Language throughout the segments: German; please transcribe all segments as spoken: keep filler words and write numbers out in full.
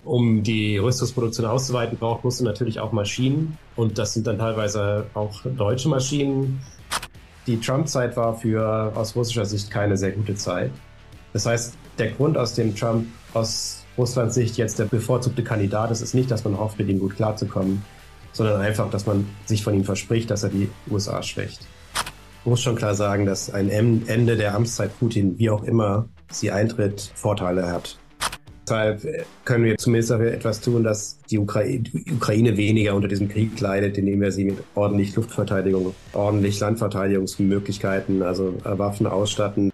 Um die Rüstungsproduktion auszuweiten, braucht Russland natürlich auch Maschinen. Und das sind dann teilweise auch deutsche Maschinen. Die Trump-Zeit war für aus russischer Sicht keine sehr gute Zeit. Das heißt, der Grund, aus dem Trump aus Russlands Sicht jetzt der bevorzugte Kandidat ist, ist nicht, dass man hofft, mit ihm gut klarzukommen, sondern einfach, dass man sich von ihm verspricht, dass er die U S A schwächt. Ich muss schon klar sagen, dass ein Ende der Amtszeit Putin, wie auch immer sie eintritt, Vorteile hat. Deshalb können wir zumindest dafür etwas tun, dass die Ukraine, die Ukraine weniger unter diesem Krieg leidet, indem wir sie mit ordentlich Luftverteidigung, ordentlich Landverteidigungsmöglichkeiten, also Waffen ausstatten.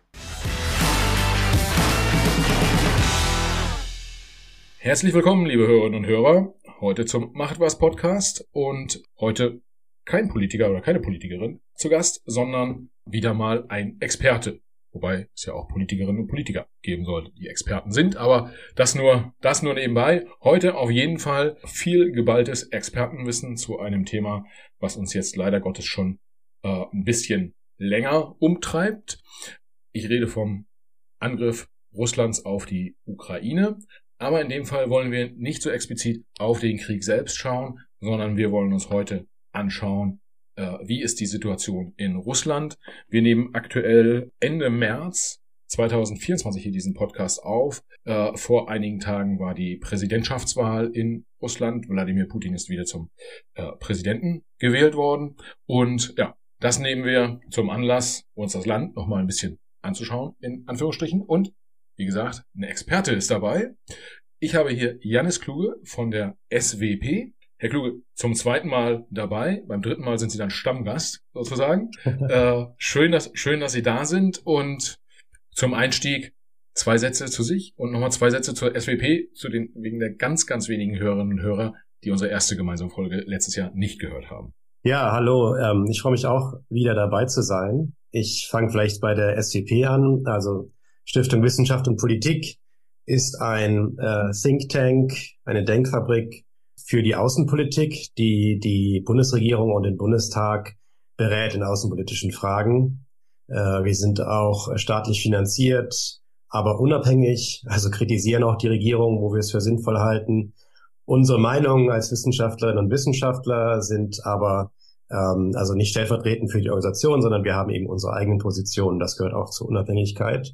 Herzlich willkommen, liebe Hörerinnen und Hörer, heute zum Macht was Podcast und heute kein Politiker oder keine Politikerin zu Gast, sondern wieder mal ein Experte. Wobei es ja auch Politikerinnen und Politiker geben sollte, die Experten sind, aber das nur, das nur nebenbei. Heute auf jeden Fall viel geballtes Expertenwissen zu einem Thema, was uns jetzt leider Gottes schon äh, ein bisschen länger umtreibt. Ich rede vom Angriff Russlands auf die Ukraine, aber in dem Fall wollen wir nicht so explizit auf den Krieg selbst schauen, sondern wir wollen uns heute anschauen, wie ist die Situation in Russland. Wir nehmen aktuell Ende März zwanzig vierundzwanzig hier diesen Podcast auf. Äh, vor einigen Tagen war die Präsidentschaftswahl in Russland. Wladimir Putin ist wieder zum äh, Präsidenten gewählt worden. Und ja, das nehmen wir zum Anlass, uns das Land nochmal ein bisschen anzuschauen, in Anführungsstrichen. Und wie gesagt, eine Experte ist dabei. Ich habe hier Jannis Kluge von der S W P. Herr Kluge, zum zweiten Mal dabei. Beim dritten Mal sind Sie dann Stammgast, sozusagen. äh, schön, dass, schön, dass Sie da sind. Und zum Einstieg zwei Sätze zu sich und nochmal zwei Sätze zur S W P, zu den, wegen der ganz, ganz wenigen Hörerinnen und Hörer, die unsere erste gemeinsame Folge letztes Jahr nicht gehört haben. Ja, hallo. Ähm, ich freue mich auch, wieder dabei zu sein. Ich fange vielleicht bei der S W P an. Also Stiftung Wissenschaft und Politik ist ein äh, Think Tank, eine Denkfabrik für die Außenpolitik, die die Bundesregierung und den Bundestag berät in außenpolitischen Fragen. Äh, wir sind auch staatlich finanziert, aber unabhängig, also kritisieren auch die Regierung, wo wir es für sinnvoll halten. Unsere Meinungen als Wissenschaftlerinnen und Wissenschaftler sind aber ähm, also nicht stellvertretend für die Organisation, sondern wir haben eben unsere eigenen Positionen. Das gehört auch zur Unabhängigkeit.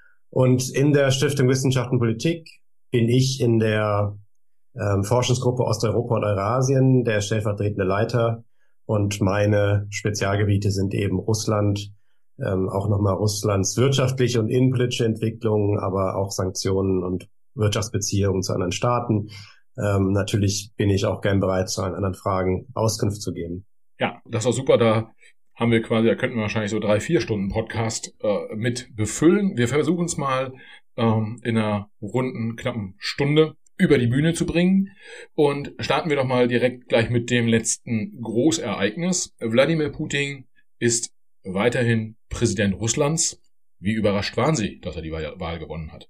Und in der Stiftung Wissenschaft und Politik bin ich in der Ähm, Forschungsgruppe Osteuropa und Eurasien, der stellvertretende Leiter, und meine Spezialgebiete sind eben Russland, ähm, auch nochmal Russlands wirtschaftliche und innenpolitische Entwicklung, aber auch Sanktionen und Wirtschaftsbeziehungen zu anderen Staaten. Ähm, natürlich bin ich auch gern bereit, zu allen anderen Fragen Auskunft zu geben. Ja, das war super, da haben wir quasi, da könnten wir wahrscheinlich so drei, vier Stunden Podcast äh, mit befüllen. Wir versuchen es mal ähm, in einer runden, knappen Stunde über die Bühne zu bringen. Und starten wir doch mal direkt gleich mit dem letzten Großereignis. Wladimir Putin ist weiterhin Präsident Russlands. Wie überrascht waren Sie, dass er die Wahl gewonnen hat?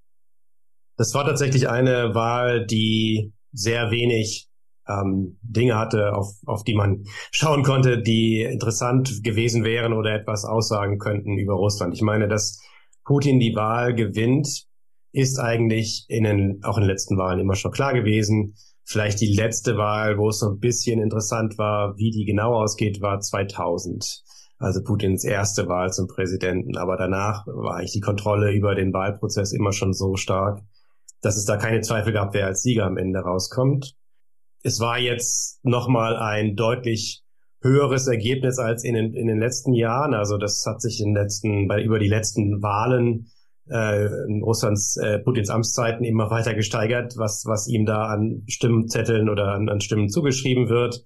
Das war tatsächlich eine Wahl, die sehr wenig ähm, Dinge hatte, auf, auf die man schauen konnte, die interessant gewesen wären oder etwas aussagen könnten über Russland. Ich meine, dass Putin die Wahl gewinnt, ist eigentlich in den, auch in den letzten Wahlen immer schon klar gewesen. Vielleicht die letzte Wahl, wo es so ein bisschen interessant war, wie die genau ausgeht, war zweitausend. Also Putins erste Wahl zum Präsidenten. Aber danach war eigentlich die Kontrolle über den Wahlprozess immer schon so stark, dass es da keine Zweifel gab, wer als Sieger am Ende rauskommt. Es war jetzt nochmal ein deutlich höheres Ergebnis als in den, in den letzten Jahren. Also das hat sich in den letzten, bei, über die letzten Wahlen Äh, in Russlands, äh, Putins Amtszeiten immer weiter gesteigert, was was ihm da an Stimmzetteln oder an, an Stimmen zugeschrieben wird.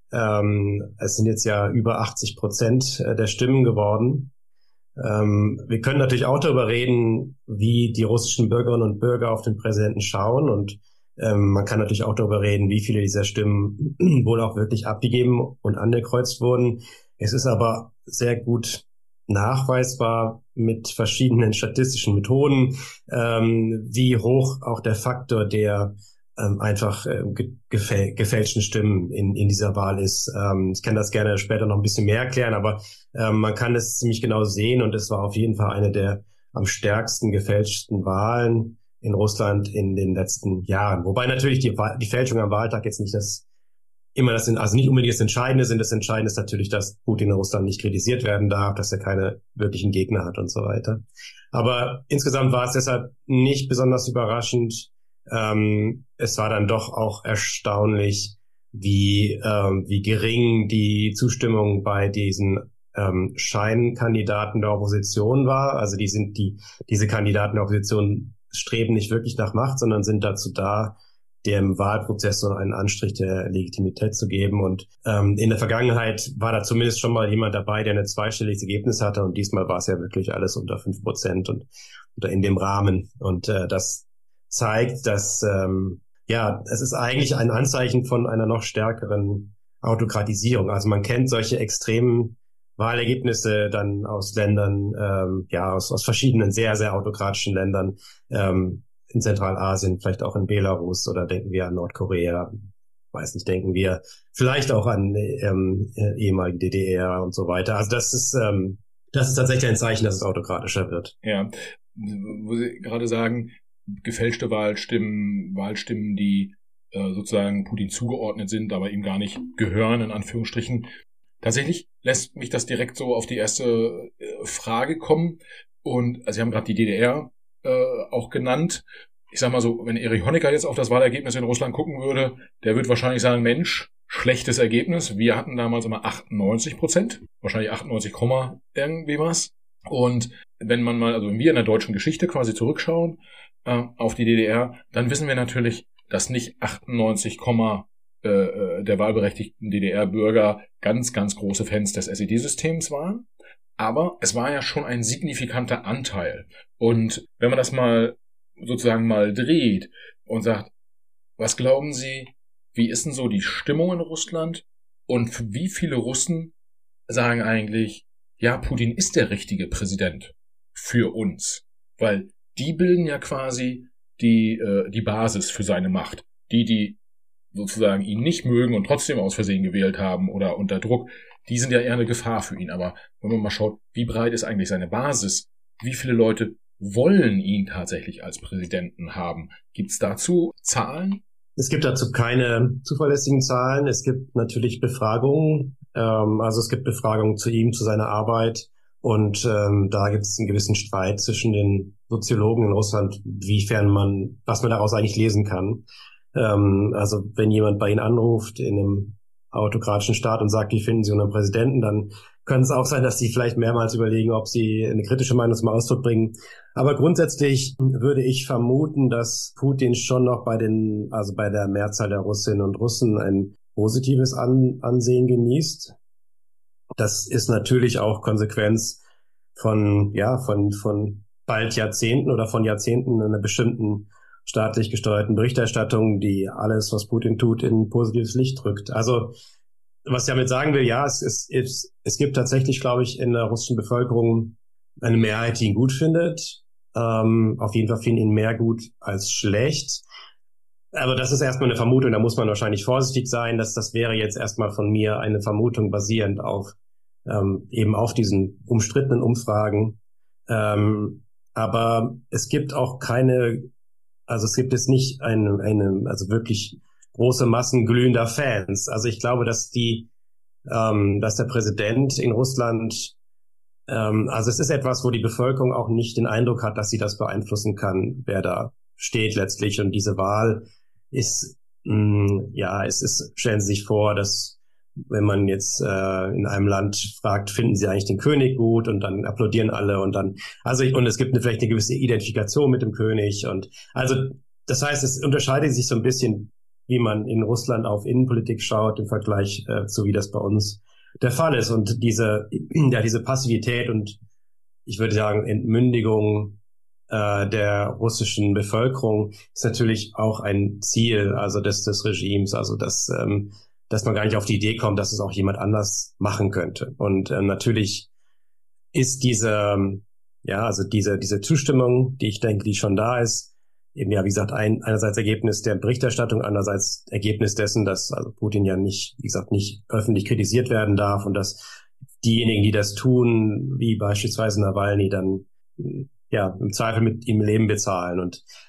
Ähm, es sind jetzt ja über achtzig Prozent der Stimmen geworden. Ähm, wir können natürlich auch darüber reden, wie die russischen Bürgerinnen und Bürger auf den Präsidenten schauen, und ähm, man kann natürlich auch darüber reden, wie viele dieser Stimmen wohl auch wirklich abgegeben und angekreuzt wurden. Es ist aber sehr gut nachweisbar mit verschiedenen statistischen Methoden, ähm, wie hoch auch der Faktor der ähm, einfach äh, gefäl- gefälschten Stimmen in, in dieser Wahl ist. Ähm, ich kann das gerne später noch ein bisschen mehr erklären, aber ähm, man kann es ziemlich genau sehen, und es war auf jeden Fall eine der am stärksten gefälschten Wahlen in Russland in den letzten Jahren. Wobei natürlich die, die Fälschung am Wahltag jetzt nicht das immer das, also nicht unbedingt das Entscheidende sind. Das Entscheidende ist natürlich, dass Putin in Russland nicht kritisiert werden darf, dass er keine wirklichen Gegner hat und so weiter. Aber insgesamt war es deshalb nicht besonders überraschend. Ähm, es war dann doch auch erstaunlich, wie ähm, wie gering die Zustimmung bei diesen ähm, Scheinkandidaten der Opposition war. Also die sind die diese Kandidaten der Opposition streben nicht wirklich nach Macht, sondern sind dazu da, dem Wahlprozess so einen Anstrich der Legitimität zu geben. Und ähm, in der Vergangenheit war da zumindest schon mal jemand dabei, der ein zweistelliges Ergebnis hatte. Und diesmal war es ja wirklich alles unter fünf Prozent und oder in dem Rahmen. Und äh, das zeigt, dass ähm, ja, es ist eigentlich ein Anzeichen von einer noch stärkeren Autokratisierung. Also man kennt solche extremen Wahlergebnisse dann aus Ländern, ähm, ja, aus, aus verschiedenen sehr, sehr autokratischen Ländern, ähm, in Zentralasien, vielleicht auch in Belarus oder denken wir an Nordkorea, weiß nicht, denken wir vielleicht auch an ähm, ehemalige D D R und so weiter. Also das ist ähm, das ist tatsächlich ein Zeichen, dass es autokratischer wird. Ja, wo Sie gerade sagen, gefälschte Wahlstimmen, Wahlstimmen, die äh, sozusagen Putin zugeordnet sind, aber ihm gar nicht gehören, in Anführungsstrichen. Tatsächlich lässt mich das direkt so auf die erste äh, Frage kommen. Und also Sie haben gerade die D D R Äh, auch genannt. Ich sag mal so, wenn Erich Honecker jetzt auf das Wahlergebnis in Russland gucken würde, der wird wahrscheinlich sagen, Mensch, schlechtes Ergebnis. Wir hatten damals immer achtundneunzig Prozent, wahrscheinlich achtundneunzig, irgendwie was. Und wenn man mal, also wenn wir in der deutschen Geschichte quasi zurückschauen äh, auf die D D R, dann wissen wir natürlich, dass nicht achtundneunzig, äh, der wahlberechtigten D D R-Bürger ganz, ganz große Fans des S E D-Systems waren. Aber es war ja schon ein signifikanter Anteil. Und wenn man das mal sozusagen mal dreht und sagt, was glauben Sie, wie ist denn so die Stimmung in Russland? Und wie viele Russen sagen eigentlich, ja, Putin ist der richtige Präsident für uns? Weil die bilden ja quasi die, äh, die Basis für seine Macht. Die, die sozusagen ihn nicht mögen und trotzdem aus Versehen gewählt haben oder unter Druck, die sind ja eher eine Gefahr für ihn. Aber wenn man mal schaut, wie breit ist eigentlich seine Basis, wie viele Leute wollen ihn tatsächlich als Präsidenten haben? Gibt es dazu Zahlen? Es gibt dazu keine zuverlässigen Zahlen. Es gibt natürlich Befragungen. Ähm, also es gibt Befragungen zu ihm, zu seiner Arbeit. Und ähm, da gibt es einen gewissen Streit zwischen den Soziologen in Russland, wiefern man, was man daraus eigentlich lesen kann. Ähm, also wenn jemand bei Ihnen anruft in einem autokratischen Staat und sagt, wie finden Sie unseren Präsidenten, dann könnte es auch sein, dass Sie vielleicht mehrmals überlegen, ob Sie eine kritische Meinung zum Ausdruck bringen. Aber grundsätzlich würde ich vermuten, dass Putin schon noch bei den, also bei der Mehrzahl der Russinnen und Russen ein positives An- Ansehen genießt. Das ist natürlich auch Konsequenz von, ja, von, von bald Jahrzehnten oder von Jahrzehnten einer bestimmten staatlich gesteuerten Berichterstattung, die alles, was Putin tut, in ein positives Licht rückt. Also, was ich damit sagen will, ja, es, es, es, es gibt tatsächlich, glaube ich, in der russischen Bevölkerung eine Mehrheit, die ihn gut findet. Ähm, auf jeden Fall finden ihn mehr gut als schlecht. Aber das ist erstmal eine Vermutung, da muss man wahrscheinlich vorsichtig sein. Dass das wäre jetzt erstmal von mir eine Vermutung basierend auf ähm, eben auf diesen umstrittenen Umfragen. Ähm, aber es gibt auch keine, also es gibt jetzt nicht eine, eine also wirklich große Massen glühender Fans. Also ich glaube, dass die, ähm, dass der Präsident in Russland, ähm, also es ist etwas, wo die Bevölkerung auch nicht den Eindruck hat, dass sie das beeinflussen kann, wer da steht letztlich. Und diese Wahl ist, mh, ja, es ist, stellen Sie sich vor, dass wenn man jetzt äh, in einem Land fragt, finden Sie eigentlich den König gut, und dann applaudieren alle und dann, also ich, und es gibt eine, vielleicht eine gewisse Identifikation mit dem König, und also das heißt, es unterscheidet sich so ein bisschen, wie man in Russland auf Innenpolitik schaut im Vergleich äh, zu wie das bei uns der Fall ist. Und diese, ja, diese Passivität und ich würde sagen Entmündigung äh, der russischen Bevölkerung ist natürlich auch ein Ziel, also des, des Regimes, also dass ähm, dass man gar nicht auf die Idee kommt, dass es auch jemand anders machen könnte. Und äh, natürlich ist diese, ja, also diese diese Zustimmung, die ich denke, die schon da ist, eben ja, wie gesagt, ein, einerseits Ergebnis der Berichterstattung, andererseits Ergebnis dessen, dass also Putin ja nicht, wie gesagt, nicht öffentlich kritisiert werden darf und dass diejenigen, die das tun, wie beispielsweise Nawalny, dann ja im Zweifel mit ihm Leben bezahlen. Und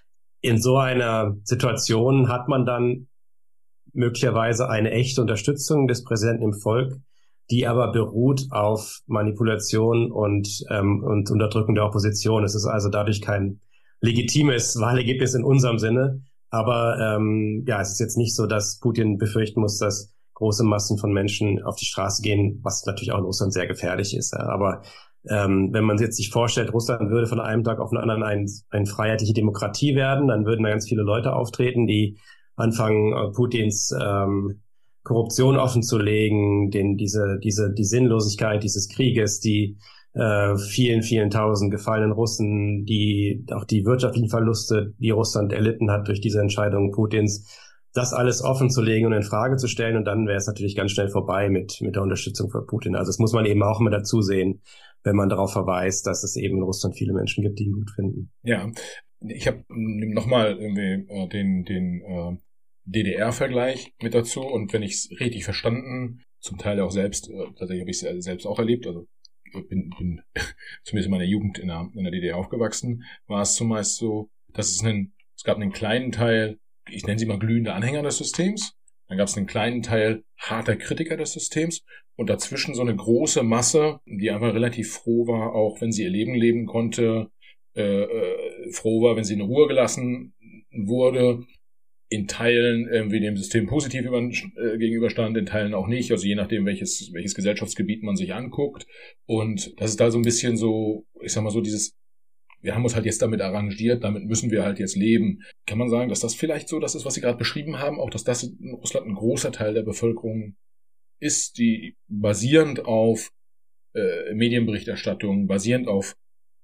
in so einer Situation hat man dann möglicherweise eine echte Unterstützung des Präsidenten im Volk, die aber beruht auf Manipulation und, ähm, und Unterdrückung der Opposition. Es ist also dadurch kein legitimes Wahlergebnis in unserem Sinne. Aber ähm, ja, es ist jetzt nicht so, dass Putin befürchten muss, dass große Massen von Menschen auf die Straße gehen, was natürlich auch in Russland sehr gefährlich ist. Ja. Aber ähm, wenn man jetzt sich vorstellt, Russland würde von einem Tag auf den anderen ein, eine freiheitliche Demokratie werden, dann würden da ganz viele Leute auftreten, die anfangen, Putins ähm, Korruption offenzulegen, den diese diese die Sinnlosigkeit dieses Krieges, die äh, vielen vielen tausend gefallenen Russen, die auch die wirtschaftlichen Verluste, die Russland erlitten hat durch diese Entscheidung Putins, das alles offenzulegen und in Frage zu stellen, und dann wäre es natürlich ganz schnell vorbei mit mit der Unterstützung für Putin. Also das muss man eben auch immer dazu sehen, wenn man darauf verweist, dass es eben in Russland viele Menschen gibt, die ihn gut finden. Ja, ich habe nochmal irgendwie äh, den den äh, D D R-Vergleich mit dazu, und wenn ich es richtig verstanden, zum Teil auch selbst, äh, tatsächlich habe ich es selbst auch erlebt, also bin, bin zumindest in meiner Jugend in der, in der D D R aufgewachsen, war es zumeist so, dass es einen, es gab einen kleinen Teil, ich nenne sie mal glühende Anhänger des Systems, dann gab es einen kleinen Teil harter Kritiker des Systems und dazwischen so eine große Masse, die einfach relativ froh war, auch wenn sie ihr Leben leben konnte, äh, äh, froh war, wenn sie in Ruhe gelassen wurde, in Teilen irgendwie dem System positiv über, äh, gegenüberstand, in Teilen auch nicht, also je nachdem, welches welches Gesellschaftsgebiet man sich anguckt. Und das ist da so ein bisschen so, ich sag mal so, dieses, wir haben uns halt jetzt damit arrangiert, damit müssen wir halt jetzt leben. Kann man sagen, dass das vielleicht so das ist, was Sie gerade beschrieben haben, auch dass das in Russland ein großer Teil der Bevölkerung ist, die basierend auf äh, Medienberichterstattung, basierend auf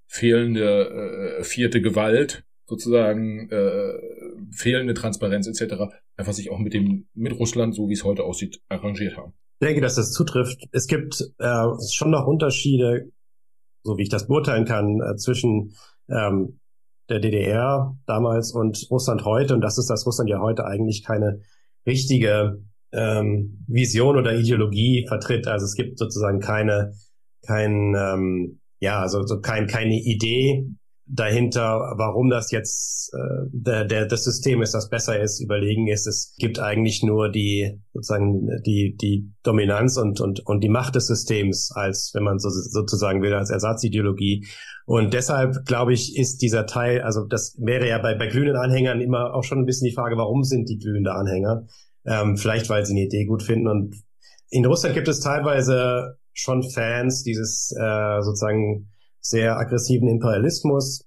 fehlende äh, vierte Gewalt, sozusagen äh, fehlende Transparenz et cetera, einfach sich auch mit dem mit Russland, so wie es heute aussieht, arrangiert haben. Ich denke, dass das zutrifft. Es gibt äh, schon noch Unterschiede, so wie ich das beurteilen kann, äh, zwischen ähm, der D D R damals und Russland heute. Und das ist, dass Russland ja heute eigentlich keine richtige ähm, Vision oder Ideologie vertritt. Also es gibt sozusagen keine, kein, ähm, ja, also so kein, keine Idee dahinter, warum das jetzt äh, der, der das System ist, das besser ist, überlegen ist. Es gibt eigentlich nur die sozusagen die die Dominanz und und und die Macht des Systems, als wenn man so sozusagen will, als Ersatzideologie. Und deshalb glaube ich, ist dieser Teil, also das wäre ja bei bei glühenden Anhängern immer auch schon ein bisschen die Frage, warum sind die glühende Anhänger? Ähm, vielleicht weil sie eine Idee gut finden. Und in Russland gibt es teilweise schon Fans dieses äh, sozusagen sehr aggressiven Imperialismus.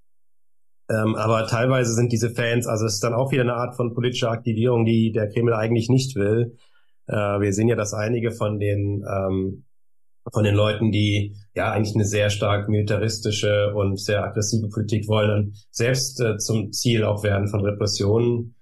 Ähm, aber teilweise sind diese Fans, also es ist dann auch wieder eine Art von politischer Aktivierung, die der Kreml eigentlich nicht will. Äh, wir sehen ja, dass einige von den ähm, von den Leuten, die ja eigentlich eine sehr stark militaristische und sehr aggressive Politik wollen, dann selbst äh, zum Ziel auch werden von Repressionen.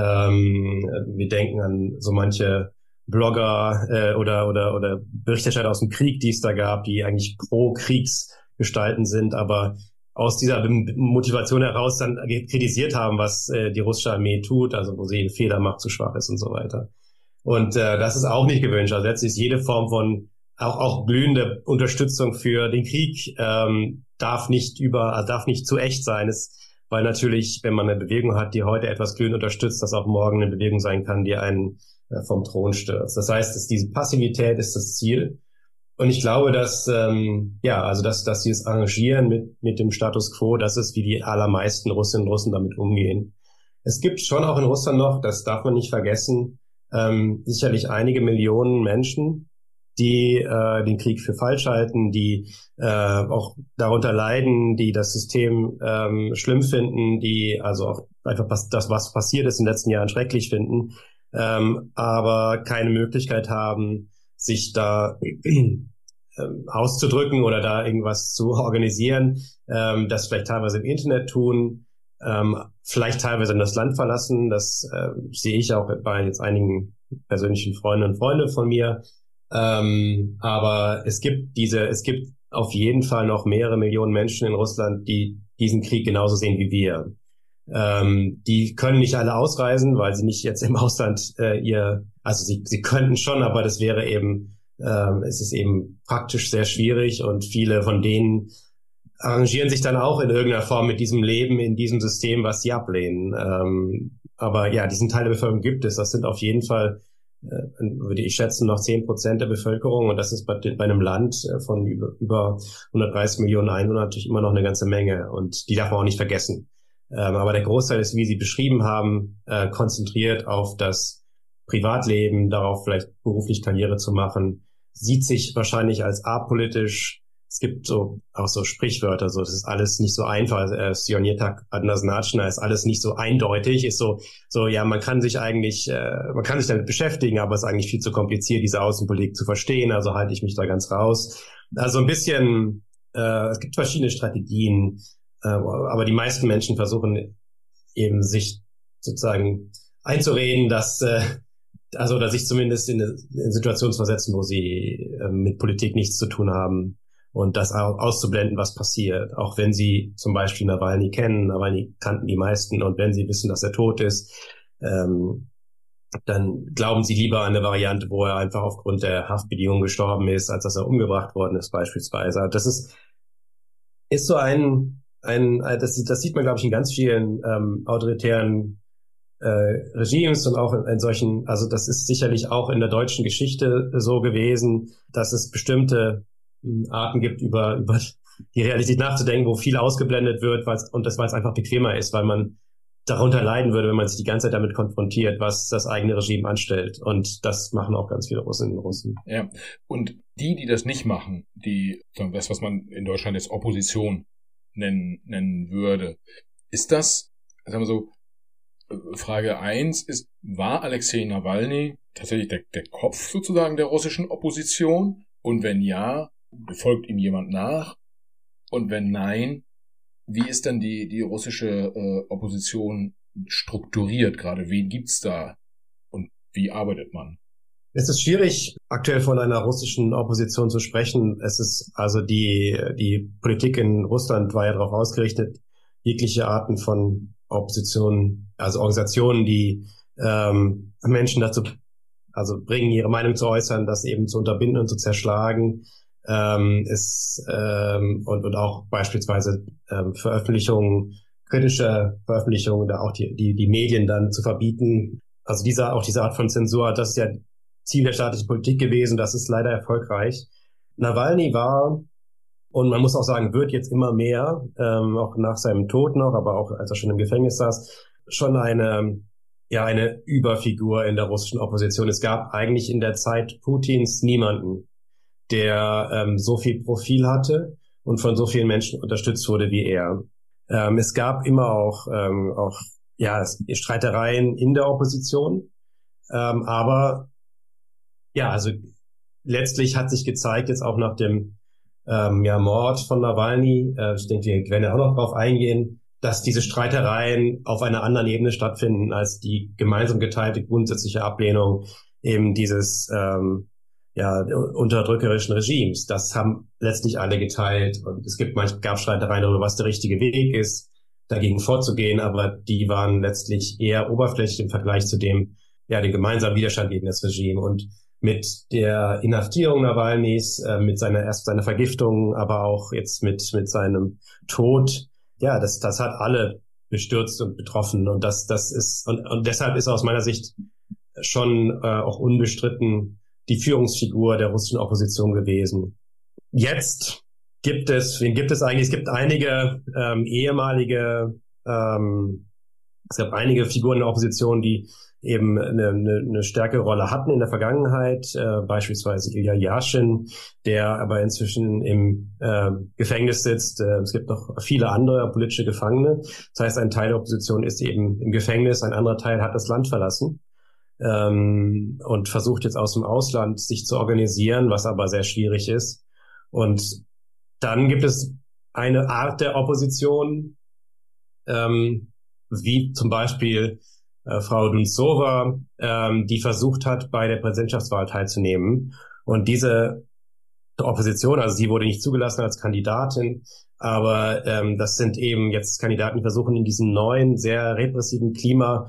Ähm, wir denken an so manche Blogger äh, oder oder oder Berichterstatter aus dem Krieg, die es da gab, die eigentlich pro Kriegs gestalten sind, aber aus dieser Motivation heraus dann kritisiert haben, was äh, die russische Armee tut, also wo sie einen Fehler macht, zu schwach ist und so weiter. Und äh, das ist auch nicht gewünscht. Also letztlich ist jede Form von auch auch glühende Unterstützung für den Krieg ähm, darf nicht über also darf nicht zu echt sein, ist, weil natürlich, wenn man eine Bewegung hat, die heute etwas glühend unterstützt, das auch morgen eine Bewegung sein kann, die einen äh, vom Thron stürzt. Das heißt, dass diese Passivität ist das Ziel. Und ich glaube, dass ähm, ja, also dass dass sie es arrangieren mit mit dem Status quo, das ist, wie die allermeisten Russinnen und Russen damit umgehen. Es gibt schon auch in Russland noch, das darf man nicht vergessen, ähm, sicherlich einige Millionen Menschen, die äh, den Krieg für falsch halten, die äh, auch darunter leiden, die das System ähm, schlimm finden, die also auch einfach das, was passiert ist in den letzten Jahren, schrecklich finden, ähm, aber keine Möglichkeit haben, sich da äh, auszudrücken oder da irgendwas zu organisieren, ähm, das vielleicht teilweise im Internet tun, ähm, vielleicht teilweise in das Land verlassen. Das äh, sehe ich auch bei jetzt einigen persönlichen Freunden und Freunden von mir. Ähm, aber es gibt diese, es gibt auf jeden Fall noch mehrere Millionen Menschen in Russland, die diesen Krieg genauso sehen wie wir. Ähm, die können nicht alle ausreisen, weil sie nicht jetzt im Ausland äh, ihr, also sie, sie könnten schon, aber das wäre eben, ähm, es ist eben praktisch sehr schwierig und viele von denen arrangieren sich dann auch in irgendeiner Form mit diesem Leben, in diesem System, was sie ablehnen. Ähm, aber ja, diesen Teil der Bevölkerung gibt es. Das sind auf jeden Fall, äh, würde ich schätzen, noch zehn Prozent der Bevölkerung. Und das ist bei, bei einem Land von über, über hundertdreißig Millionen Einwohnern natürlich immer noch eine ganze Menge. Und die darf man auch nicht vergessen. Ähm, aber der Großteil ist, wie Sie beschrieben haben, äh, konzentriert auf das Privatleben, darauf vielleicht beruflich Karriere zu machen, sieht sich wahrscheinlich als apolitisch. Es gibt so auch so Sprichwörter, so das ist alles nicht so einfach. Äh, Sionjetak Adnasnachna ist alles nicht so eindeutig. Ist so so ja, man kann sich eigentlich, äh, man kann sich damit beschäftigen, aber es ist eigentlich viel zu kompliziert, diese Außenpolitik zu verstehen. Also halte ich mich da ganz raus. Also ein bisschen, äh, es gibt verschiedene Strategien, äh, aber die meisten Menschen versuchen eben sich sozusagen einzureden, dass äh, also oder sich zumindest in eine, in eine Situation zu versetzen, wo sie äh, mit Politik nichts zu tun haben. Und das auszublenden, was passiert. Auch wenn sie zum Beispiel Nawalny kennen, Nawalny kannten die meisten, und wenn sie wissen, dass er tot ist, ähm, dann glauben sie lieber an eine Variante, wo er einfach aufgrund der Haftbedingungen gestorben ist, als dass er umgebracht worden ist beispielsweise. Das ist ist so ein, ein das, das sieht man, glaube ich, in ganz vielen ähm, autoritären äh, Regimes und auch in, in solchen, also das ist sicherlich auch in der deutschen Geschichte so gewesen, dass es bestimmte Arten gibt, über, über die Realität nachzudenken, wo viel ausgeblendet wird, weil's, und das, weil es einfach bequemer ist, weil man darunter leiden würde, wenn man sich die ganze Zeit damit konfrontiert, was das eigene Regime anstellt. Und das machen auch ganz viele Russinnen und Russen. Ja, und die, die das nicht machen, die, das, was man in Deutschland jetzt Opposition nennen, nennen würde, ist das, sagen wir so, Frage eins ist, war Alexei Nawalny tatsächlich der, der Kopf sozusagen der russischen Opposition? Und wenn ja, folgt ihm jemand nach? Und wenn nein, wie ist denn die die russische äh, Opposition strukturiert gerade? Wen gibt's da? Und wie arbeitet man? Es ist schwierig, aktuell von einer russischen Opposition zu sprechen. Es ist also die die Politik in Russland war ja darauf ausgerichtet, jegliche Arten von Opposition, also Organisationen, die ähm, Menschen dazu also bringen, ihre Meinung zu äußern, das eben zu unterbinden und zu zerschlagen. Ähm, ist ähm, und und auch beispielsweise ähm, Veröffentlichungen, kritische Veröffentlichungen, da auch die die die Medien dann zu verbieten. Also diese auch diese Art von Zensur, das ist ja Ziel der staatlichen Politik gewesen. Das ist leider erfolgreich. Nawalny war, und man muss auch sagen, wird jetzt immer mehr, ähm, auch nach seinem Tod noch, aber auch als er schon im Gefängnis saß, schon eine ja eine Überfigur in der russischen Opposition. Es gab eigentlich in der Zeit Putins niemanden, der ähm, so viel Profil hatte und von so vielen Menschen unterstützt wurde wie er. Ähm, es gab immer auch ähm, auch ja Streitereien in der Opposition, ähm, aber ja, also letztlich hat sich gezeigt, jetzt auch nach dem ähm, ja, Mord von Nawalny, äh, ich denke, wir werden ja auch noch drauf eingehen, dass diese Streitereien auf einer anderen Ebene stattfinden als die gemeinsam geteilte grundsätzliche Ablehnung eben dieses ähm, ja, unterdrückerischen Regimes. Das haben letztlich alle geteilt, und es gibt manchmal gab Streitereien darüber, was der richtige Weg ist, dagegen vorzugehen, aber die waren letztlich eher oberflächlich im Vergleich zu dem, ja, den gemeinsamen Widerstand gegen das Regime. Und mit der Inhaftierung Nawalnys, äh, mit seiner erst seiner Vergiftung, aber auch jetzt mit mit seinem Tod, ja, das das hat alle bestürzt und betroffen, und das das ist und, und deshalb ist aus meiner Sicht schon äh, auch unbestritten die Führungsfigur der russischen Opposition gewesen. Jetzt gibt es, wen gibt es eigentlich? Es gibt einige ähm, ehemalige, ähm, es gab einige Figuren der Opposition, die eben eine, eine, eine stärkere Rolle hatten in der Vergangenheit, äh, beispielsweise Ilya Yashin, der aber inzwischen im äh, Gefängnis sitzt. Äh, es gibt noch viele andere politische Gefangene. Das heißt, ein Teil der Opposition ist eben im Gefängnis, ein anderer Teil hat das Land verlassen ähm, und versucht jetzt aus dem Ausland sich zu organisieren, was aber sehr schwierig ist. Und dann gibt es eine Art der Opposition, ähm, wie zum Beispiel äh, Frau Duntsova, ähm, die versucht hat, bei der Präsidentschaftswahl teilzunehmen. Und diese Opposition, also sie wurde nicht zugelassen als Kandidatin, aber ähm, das sind eben jetzt Kandidaten, die versuchen in diesem neuen, sehr repressiven Klima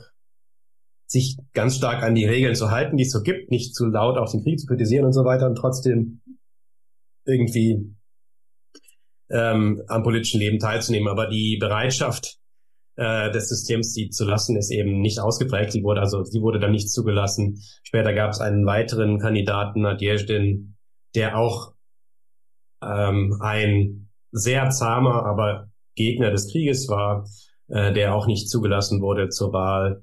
sich ganz stark an die Regeln zu halten, die es so gibt, nicht zu laut auch den Krieg zu kritisieren und so weiter, und trotzdem irgendwie ähm, am politischen Leben teilzunehmen. Aber die Bereitschaft äh, des Systems, sie zu lassen, ist eben nicht ausgeprägt. Sie wurde also, sie wurde dann nicht zugelassen. Später gab es einen weiteren Kandidaten, Nadjezdin, der auch ähm, ein sehr zahmer, aber Gegner des Krieges war, äh, der auch nicht zugelassen wurde zur Wahl.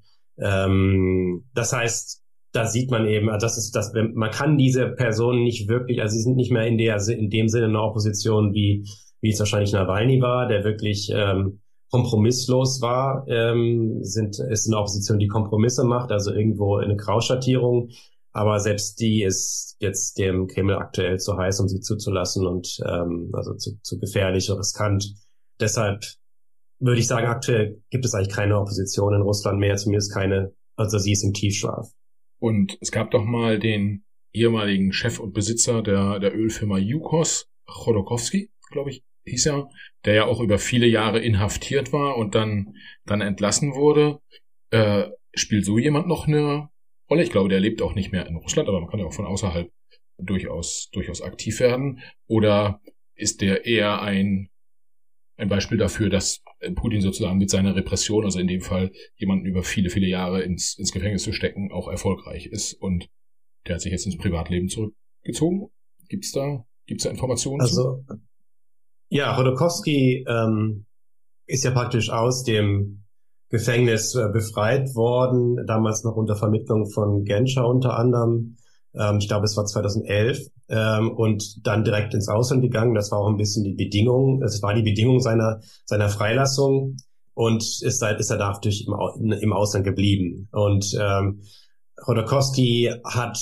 Ähm, das heißt, da sieht man eben, das ist das, man kann diese Personen nicht wirklich, also sie sind nicht mehr in der, in dem Sinne eine Opposition, wie, wie es wahrscheinlich Nawalny war, der wirklich ähm, kompromisslos war, ähm, sind, ist eine Opposition, die Kompromisse macht, also irgendwo eine Grauschattierung. Aber selbst die ist jetzt dem Kreml aktuell zu heiß, um sie zuzulassen und ähm, also zu, zu gefährlich und riskant. Deshalb würde ich sagen, aktuell gibt es eigentlich keine Opposition in Russland mehr, zumindest keine, also sie ist im Tiefschlaf. Und es gab doch mal den ehemaligen Chef und Besitzer der, der Ölfirma Yukos, Chodorkowski, glaube ich, hieß er, der ja auch über viele Jahre inhaftiert war und dann, dann entlassen wurde. Äh, spielt so jemand noch eine Rolle? Ich glaube, der lebt auch nicht mehr in Russland, aber man kann ja auch von außerhalb durchaus, durchaus aktiv werden. Oder ist der eher ein, ein Beispiel dafür, dass Putin sozusagen mit seiner Repression, also in dem Fall jemanden über viele, viele Jahre ins, ins Gefängnis zu stecken, auch erfolgreich ist und der hat sich jetzt ins Privatleben zurückgezogen? Gibt's da, gibt's da Informationen also, zu? Ja, Chodorkowski ähm, ist ja praktisch aus dem Gefängnis äh, befreit worden, damals noch unter Vermittlung von Genscher unter anderem. Ähm, ich glaube, es war zweitausendelf ähm, und dann direkt ins Ausland gegangen. Das war auch ein bisschen die Bedingung. Es war die Bedingung seiner seiner Freilassung und ist, ist er dadurch im, im Ausland geblieben. Und ähm, Chodorkowski hat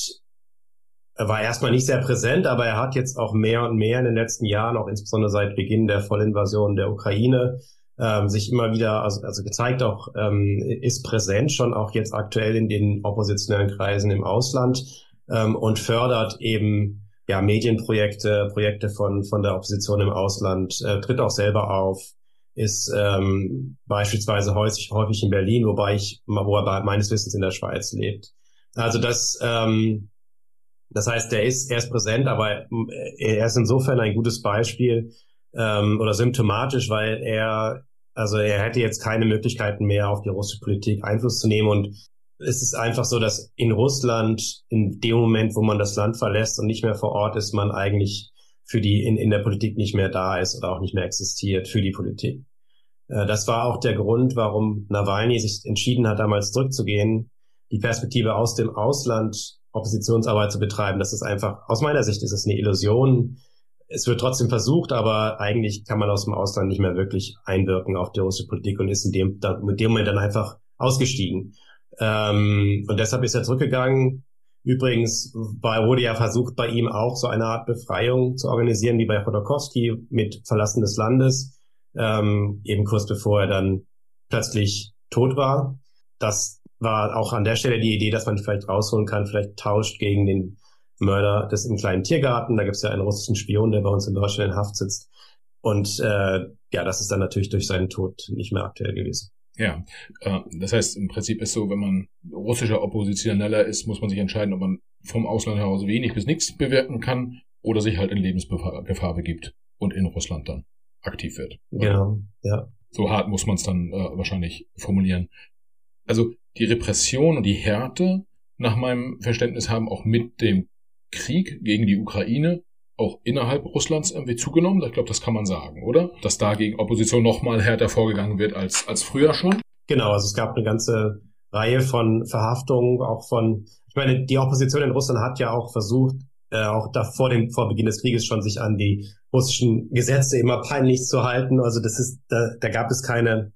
Er war erstmal nicht sehr präsent, aber er hat jetzt auch mehr und mehr in den letzten Jahren, auch insbesondere seit Beginn der Vollinvasion der Ukraine, ähm, sich immer wieder, also, also gezeigt auch, ähm, ist präsent, schon auch jetzt aktuell in den oppositionellen Kreisen im Ausland ähm, und fördert eben ja Medienprojekte, Projekte von von der Opposition im Ausland, äh, tritt auch selber auf, ist ähm, beispielsweise häufig, häufig in Berlin, wobei ich, wo er meines Wissens in der Schweiz lebt. Also das ähm, Das heißt, er ist, er ist präsent, aber er ist insofern ein gutes Beispiel ähm, oder symptomatisch, weil er, also er hätte jetzt keine Möglichkeiten mehr, auf die russische Politik Einfluss zu nehmen. Und es ist einfach so, dass in Russland, in dem Moment, wo man das Land verlässt und nicht mehr vor Ort ist, man eigentlich für die in, in der Politik nicht mehr da ist oder auch nicht mehr existiert für die Politik. Äh, das war auch der Grund, warum Nawalny sich entschieden hat, damals zurückzugehen, die Perspektive aus dem Ausland Oppositionsarbeit zu betreiben. Das ist einfach, aus meiner Sicht ist es eine Illusion. Es wird trotzdem versucht, aber eigentlich kann man aus dem Ausland nicht mehr wirklich einwirken auf die russische Politik und ist in dem, da, mit dem Moment dann einfach ausgestiegen. Ähm, und deshalb ist er zurückgegangen. Übrigens war, wurde ja versucht, bei ihm auch so eine Art Befreiung zu organisieren, wie bei Chodorkowski mit Verlassen des Landes, ähm, eben kurz bevor er dann plötzlich tot war. Das war auch an der Stelle die Idee, dass man vielleicht rausholen kann, vielleicht tauscht gegen den Mörder des im kleinen Tiergarten. Da gibt es ja einen russischen Spion, der bei uns in Deutschland in Haft sitzt. Und äh, ja, das ist dann natürlich durch seinen Tod nicht mehr aktuell gewesen. Ja, äh, das heißt, im Prinzip ist so, wenn man russischer Oppositioneller ist, muss man sich entscheiden, ob man vom Ausland heraus wenig bis nichts bewirken kann oder sich halt in Lebensgefahr begibt und in Russland dann aktiv wird. Genau, ja. So hart muss man es dann äh, wahrscheinlich formulieren. Also die Repression und die Härte, nach meinem Verständnis, haben auch mit dem Krieg gegen die Ukraine auch innerhalb Russlands irgendwie zugenommen. Ich glaube, das kann man sagen, oder? Dass da gegen Opposition noch mal härter vorgegangen wird als als früher schon? Genau, also es gab eine ganze Reihe von Verhaftungen, auch von, ich meine, die Opposition in Russland hat ja auch versucht, äh, auch da vor dem vor Beginn des Krieges schon sich an die russischen Gesetze immer peinlich zu halten. Also das ist, da, da gab es keine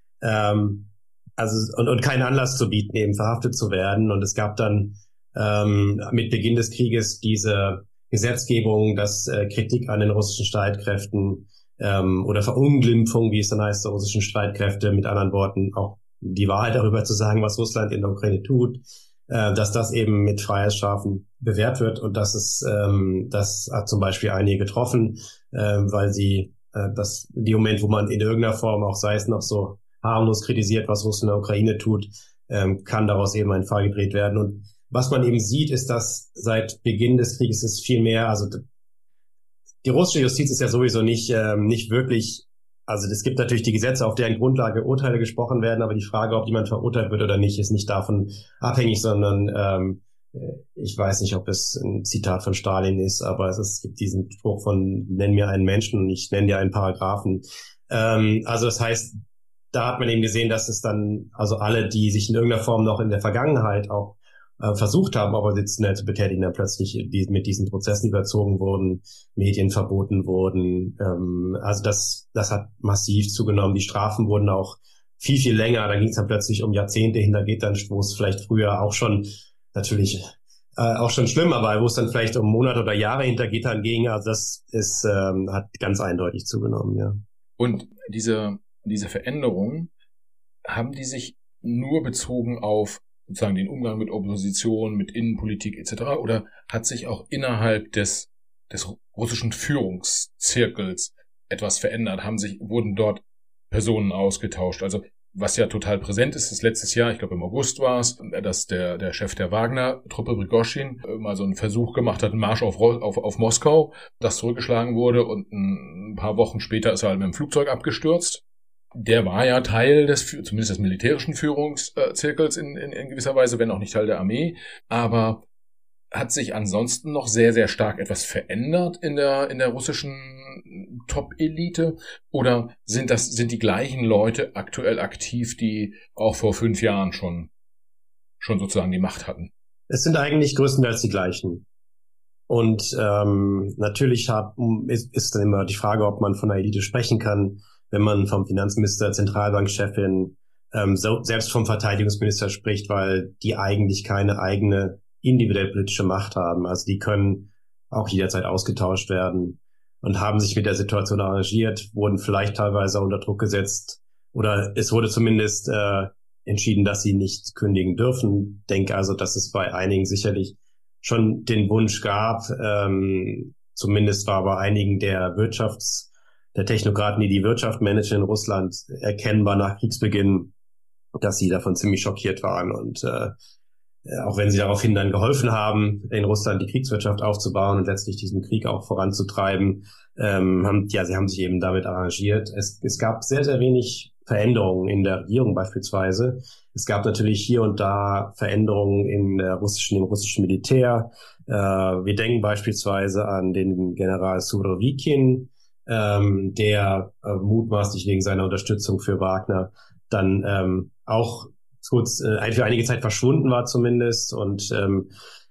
ähm, Also und, und keinen Anlass zu bieten, eben verhaftet zu werden. Und es gab dann ähm, mit Beginn des Krieges diese Gesetzgebung, dass äh, Kritik an den russischen Streitkräften ähm, oder Verunglimpfung, wie es dann heißt, der russischen Streitkräfte, mit anderen Worten auch die Wahrheit darüber zu sagen, was Russland in der Ukraine tut, äh, dass das eben mit Freiheitsstrafen bewährt wird. Und das ist, ähm, das hat zum Beispiel einige getroffen, äh, weil sie äh, das, in dem Moment, wo man in irgendeiner Form, auch sei es noch so harmlos kritisiert, was Russland in der Ukraine tut, ähm, kann daraus eben ein Fall gedreht werden. Und was man eben sieht, ist, dass seit Beginn des Krieges ist viel mehr, also die russische Justiz ist ja sowieso nicht, ähm, nicht wirklich, also es gibt natürlich die Gesetze, auf deren Grundlage Urteile gesprochen werden, aber die Frage, ob jemand verurteilt wird oder nicht, ist nicht davon abhängig, sondern ähm, ich weiß nicht, ob es ein Zitat von Stalin ist, aber es, ist, es gibt diesen Spruch von nenn mir einen Menschen und ich nenne dir einen Paragraphen. Ähm, also das heißt, da hat man eben gesehen, dass es dann, also alle, die sich in irgendeiner Form noch in der Vergangenheit auch äh, versucht haben, oppositionell zu betätigen, dann plötzlich die, mit diesen Prozessen überzogen wurden, Medien verboten wurden. Ähm, also das, das hat massiv zugenommen. Die Strafen wurden auch viel, viel länger. Da ging es dann plötzlich um Jahrzehnte hin. Da geht dann, wo es vielleicht früher auch schon natürlich äh, auch schon schlimm, aber wo es dann vielleicht um Monate oder Jahre hinter Gittern ging. Also das ist ähm, hat ganz eindeutig zugenommen, ja. Und diese diese Veränderungen, haben die sich nur bezogen auf sozusagen den Umgang mit Opposition, mit Innenpolitik et cetera, oder hat sich auch innerhalb des des russischen Führungszirkels etwas verändert? Haben sich wurden dort Personen ausgetauscht? Also was ja total präsent ist, ist letztes Jahr, ich glaube im August war es, dass der der Chef der Wagner-Truppe, Prigoschin, mal so einen Versuch gemacht hat, einen Marsch auf, auf, auf Moskau, das zurückgeschlagen wurde und ein paar Wochen später ist er halt mit dem Flugzeug abgestürzt. Der war ja Teil des, zumindest des militärischen Führungszirkels in, in, in gewisser Weise, wenn auch nicht Teil der Armee, aber hat sich ansonsten noch sehr, sehr stark etwas verändert in der, in der russischen Top-Elite? Oder sind das, sind die gleichen Leute aktuell aktiv, die auch vor fünf Jahren schon, schon sozusagen die Macht hatten? Es sind eigentlich größtenteils die gleichen. Und ähm, natürlich hat, ist, ist dann immer die Frage, ob man von der Elite sprechen kann, wenn man vom Finanzminister, Zentralbankchefin, ähm, so, selbst vom Verteidigungsminister spricht, weil die eigentlich keine eigene individuell politische Macht haben. Also die können auch jederzeit ausgetauscht werden und haben sich mit der Situation arrangiert, wurden vielleicht teilweise unter Druck gesetzt oder es wurde zumindest äh, entschieden, dass sie nicht kündigen dürfen. Denke also, dass es bei einigen sicherlich schon den Wunsch gab, ähm, zumindest war bei einigen der Wirtschafts-, der Technokraten, die die Wirtschaft managen in Russland, erkennbar nach Kriegsbeginn, dass sie davon ziemlich schockiert waren und äh, auch wenn sie daraufhin dann geholfen haben, in Russland die Kriegswirtschaft aufzubauen und letztlich diesen Krieg auch voranzutreiben, ähm, haben, ja, sie haben sich eben damit arrangiert. Es, es gab sehr, sehr wenig Veränderungen in der Regierung beispielsweise. Es gab natürlich hier und da Veränderungen in der russischen, im russischen Militär. Äh, wir denken beispielsweise an den General Surovikin, ähm, der äh, mutmaßlich wegen seiner Unterstützung für Wagner dann ähm, auch kurz äh, für einige Zeit verschwunden war zumindest. Und ähm,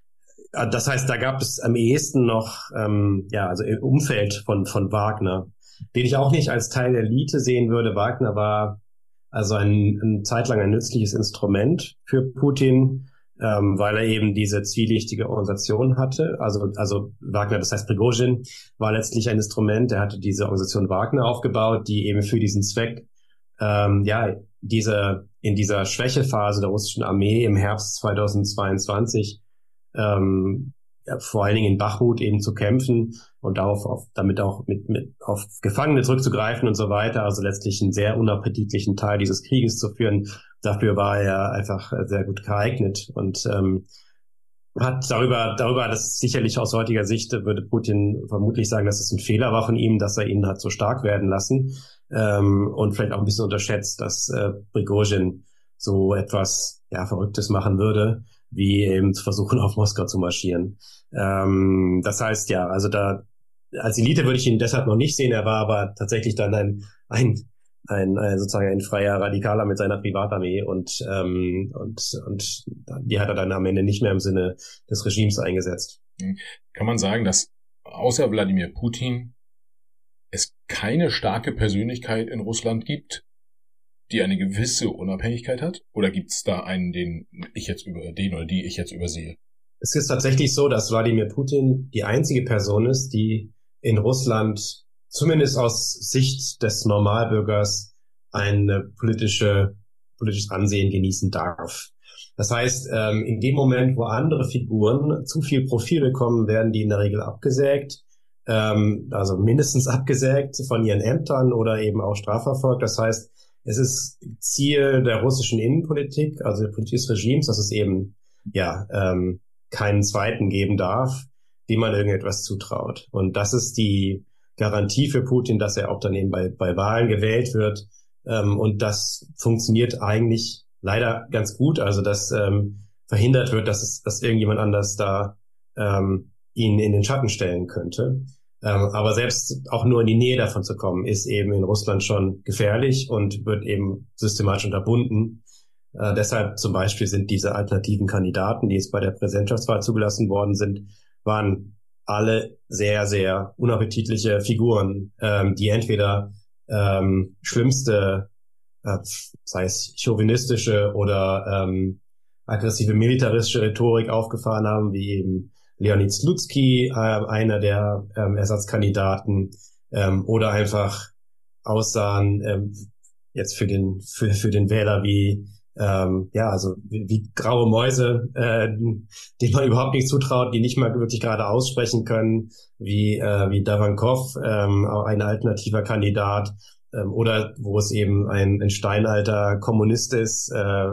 das heißt, da gab es am ehesten noch ähm, ja also im Umfeld von von Wagner, den ich auch nicht als Teil der Elite sehen würde. Wagner war also ein, ein zeitlang ein nützliches Instrument für Putin, ähm, weil er eben diese zwielichtige Organisation hatte. Also also Wagner, das heißt Prigozhin, war letztlich ein Instrument. Er hatte diese Organisation Wagner aufgebaut, die eben für diesen Zweck ähm, ja diese in dieser Schwächephase der russischen Armee im Herbst zweitausendzweiundzwanzig ähm, ja, vor allen Dingen in Bachmut eben zu kämpfen und darauf auf, damit auch mit, mit auf Gefangene zurückzugreifen und so weiter. Also letztlich einen sehr unappetitlichen Teil dieses Krieges zu führen. Dafür war er einfach sehr gut geeignet und ähm, hat darüber, darüber, das sicherlich aus heutiger Sicht würde Putin vermutlich sagen, dass es ein Fehler war von ihm, dass er ihn hat so stark werden lassen. Ähm, und vielleicht auch ein bisschen unterschätzt, dass äh, Prigozhin so etwas ja Verrücktes machen würde, wie eben zu versuchen, auf Moskau zu marschieren. Ähm, das heißt, ja, also da als Elite würde ich ihn deshalb noch nicht sehen. Er war aber tatsächlich dann ein ein ein, ein sozusagen ein freier Radikaler mit seiner Privatarmee und ähm, und und die hat er dann am Ende nicht mehr im Sinne des Regimes eingesetzt. Kann man sagen, dass außer Wladimir Putin es keine starke Persönlichkeit in Russland gibt, die eine gewisse Unabhängigkeit hat? Oder gibt es da einen, den ich jetzt über den oder die ich jetzt übersehe? Es ist tatsächlich so, dass Wladimir Putin die einzige Person ist, die in Russland zumindest aus Sicht des Normalbürgers ein politische, politisches Ansehen genießen darf. Das heißt, in dem Moment, wo andere Figuren zu viel Profil bekommen, werden die in der Regel abgesägt. Also mindestens abgesägt von ihren Ämtern oder eben auch strafverfolgt. Das heißt, es ist Ziel der russischen Innenpolitik, also der Politik des Regimes, dass es eben ja ähm, keinen zweiten geben darf. dem man irgendetwas zutraut. Und das ist die Garantie für Putin, dass er auch dann eben bei, bei Wahlen gewählt wird. Ähm, und das funktioniert eigentlich leider ganz gut. Also dass ähm, verhindert wird, dass es, dass irgendjemand anders da ähm, ihn in den Schatten stellen könnte. Ähm, aber selbst auch nur in die Nähe davon zu kommen, ist eben in Russland schon gefährlich und wird eben systematisch unterbunden. Äh, deshalb zum Beispiel sind diese alternativen Kandidaten, die jetzt bei der Präsidentschaftswahl zugelassen worden sind, waren alle sehr, sehr unappetitliche Figuren, ähm, die entweder ähm, schlimmste, äh, sei es chauvinistische oder ähm, aggressive militaristische Rhetorik aufgefahren haben, wie eben Leonid Slutsky, äh, einer der ähm, Ersatzkandidaten, ähm, oder einfach aussahen ähm, jetzt für den für für den Wähler wie ähm, ja also wie, wie graue Mäuse, äh, denen man überhaupt nicht zutraut, die nicht mal wirklich gerade aussprechen können, wie äh, wie Davankov, ähm, auch ein alternativer Kandidat, ähm, oder wo es eben ein, ein steinalter Kommunist ist, äh,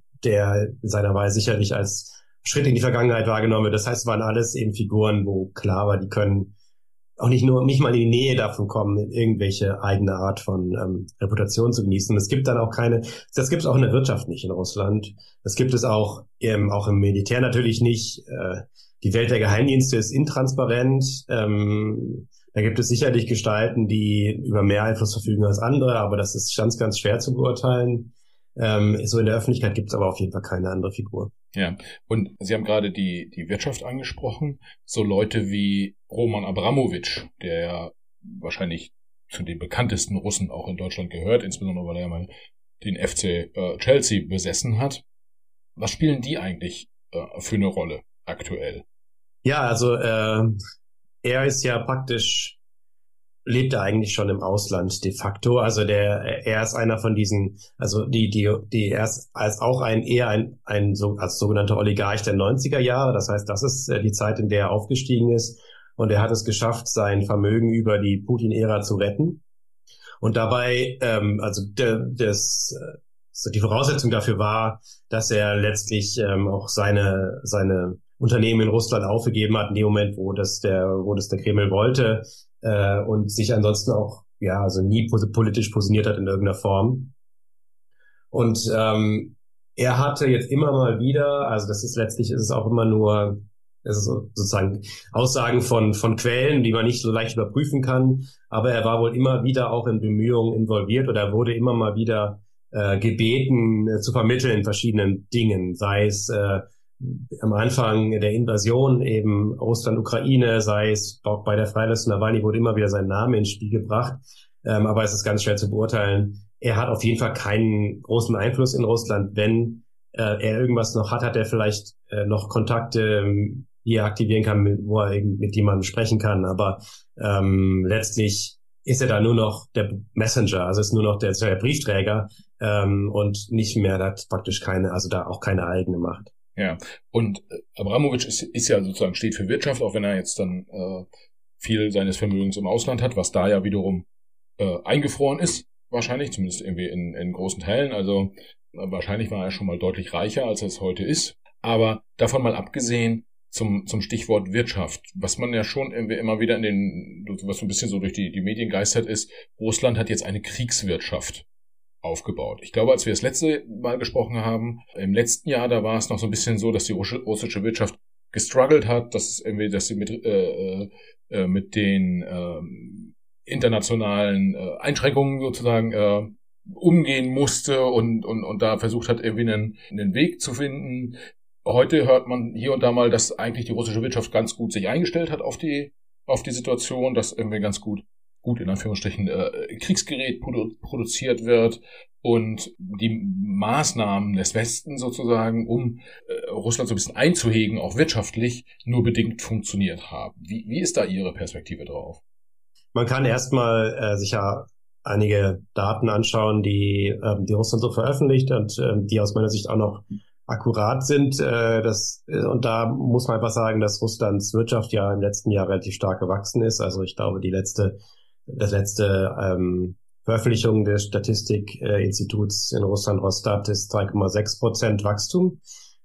der in seiner Weise sicherlich als Schritt in die Vergangenheit wahrgenommen wird. Das heißt, es waren alles eben Figuren, wo klar war, die können auch nicht nur, nicht mal in die Nähe davon kommen, irgendwelche eigene Art von ähm, Reputation zu genießen. Es gibt dann auch keine, das gibt es auch in der Wirtschaft nicht in Russland. Das gibt es auch, ähm, auch im Militär natürlich nicht. Äh, die Welt der Geheimdienste ist intransparent. Ähm, da gibt es sicherlich Gestalten, die über mehr Einfluss verfügen als andere, aber das ist ganz, ganz schwer zu beurteilen. Ähm, so in der Öffentlichkeit gibt es aber auf jeden Fall keine andere Figur. Ja, und Sie haben gerade die die Wirtschaft angesprochen. So Leute wie Roman Abramowitsch, der ja wahrscheinlich zu den bekanntesten Russen auch in Deutschland gehört, insbesondere weil er ja mal den F C äh, Chelsea besessen hat. Was spielen die eigentlich äh, für eine Rolle aktuell? Ja, also äh, er ist ja praktisch lebt er eigentlich schon im Ausland de facto. Also der, er ist einer von diesen, also die, die, die, er ist als auch ein, eher ein, ein, so, als sogenannter Oligarch der neunziger Jahre. Das heißt, das ist die Zeit, in der er aufgestiegen ist. Und er hat es geschafft, sein Vermögen über die Putin-Ära zu retten. Und dabei, ähm, also der, das, die Voraussetzung dafür war, dass er letztlich ähm, auch seine, seine Unternehmen in Russland aufgegeben hat, in dem Moment, wo das der, wo das der Kreml wollte, äh, und sich ansonsten auch, ja, also nie politisch positioniert hat in irgendeiner Form. Und ähm, er hatte jetzt immer mal wieder, also das ist letztlich, ist es auch immer nur, es ist sozusagen Aussagen von von Quellen, die man nicht so leicht überprüfen kann, aber er war wohl immer wieder auch in Bemühungen involviert oder er wurde immer mal wieder äh, gebeten, äh, zu vermitteln in verschiedenen Dingen, sei es äh, am Anfang der Invasion eben Russland-Ukraine, sei es auch bei der Freilassung Nawalny, wurde immer wieder sein Name ins Spiel gebracht. Ähm, aber es ist ganz schwer zu beurteilen. Er hat auf jeden Fall keinen großen Einfluss in Russland. Wenn äh, er irgendwas noch hat, hat er vielleicht äh, noch Kontakte, ähm, die er aktivieren kann, mit, wo er eben mit jemandem sprechen kann. Aber ähm, letztlich ist er da nur noch der Messenger, also ist nur noch der, der Briefträger ähm, und nicht mehr, hat praktisch keine, also da auch keine eigene Macht. Ja, und Abramowitsch ist, ist ja sozusagen, steht für Wirtschaft, auch wenn er jetzt dann äh, viel seines Vermögens im Ausland hat, was da ja wiederum äh, eingefroren ist, wahrscheinlich, zumindest irgendwie in, in großen Teilen. Also äh, wahrscheinlich war er schon mal deutlich reicher, als er es heute ist. Aber davon mal abgesehen, zum zum Stichwort Wirtschaft, was man ja schon irgendwie immer wieder in den, was so ein bisschen so durch die, die Medien geistert ist, Russland hat jetzt eine Kriegswirtschaft aufgebaut. Ich glaube, als wir das letzte Mal gesprochen haben, im letzten Jahr, da war es noch so ein bisschen so, dass die russische Wirtschaft gestruggelt hat, dass es irgendwie, dass sie mit äh, äh, mit den äh, internationalen äh, Einschränkungen sozusagen äh, umgehen musste und und und da versucht hat, irgendwie einen einen Weg zu finden. Heute hört man hier und da mal, dass eigentlich die russische Wirtschaft ganz gut sich eingestellt hat auf die auf die Situation, dass irgendwie ganz gut gut in Anführungsstrichen äh, Kriegsgerät produ- produziert wird und die Maßnahmen des Westens sozusagen, um äh, Russland so ein bisschen einzuhegen, auch wirtschaftlich, nur bedingt funktioniert haben. Wie, wie ist da Ihre Perspektive drauf? Man kann erstmal äh, sich ja einige Daten anschauen, die ähm, die Russland so veröffentlicht und ähm, die aus meiner Sicht auch noch akkurat sind. Äh, das, äh, und da muss man einfach sagen, dass Russlands Wirtschaft ja im letzten Jahr relativ stark gewachsen ist. Also ich glaube, die letzte Das letzte ähm, Veröffentlichung des Statistikinstituts in Russland, Rosstat, ist drei Komma sechs Prozent Wachstum.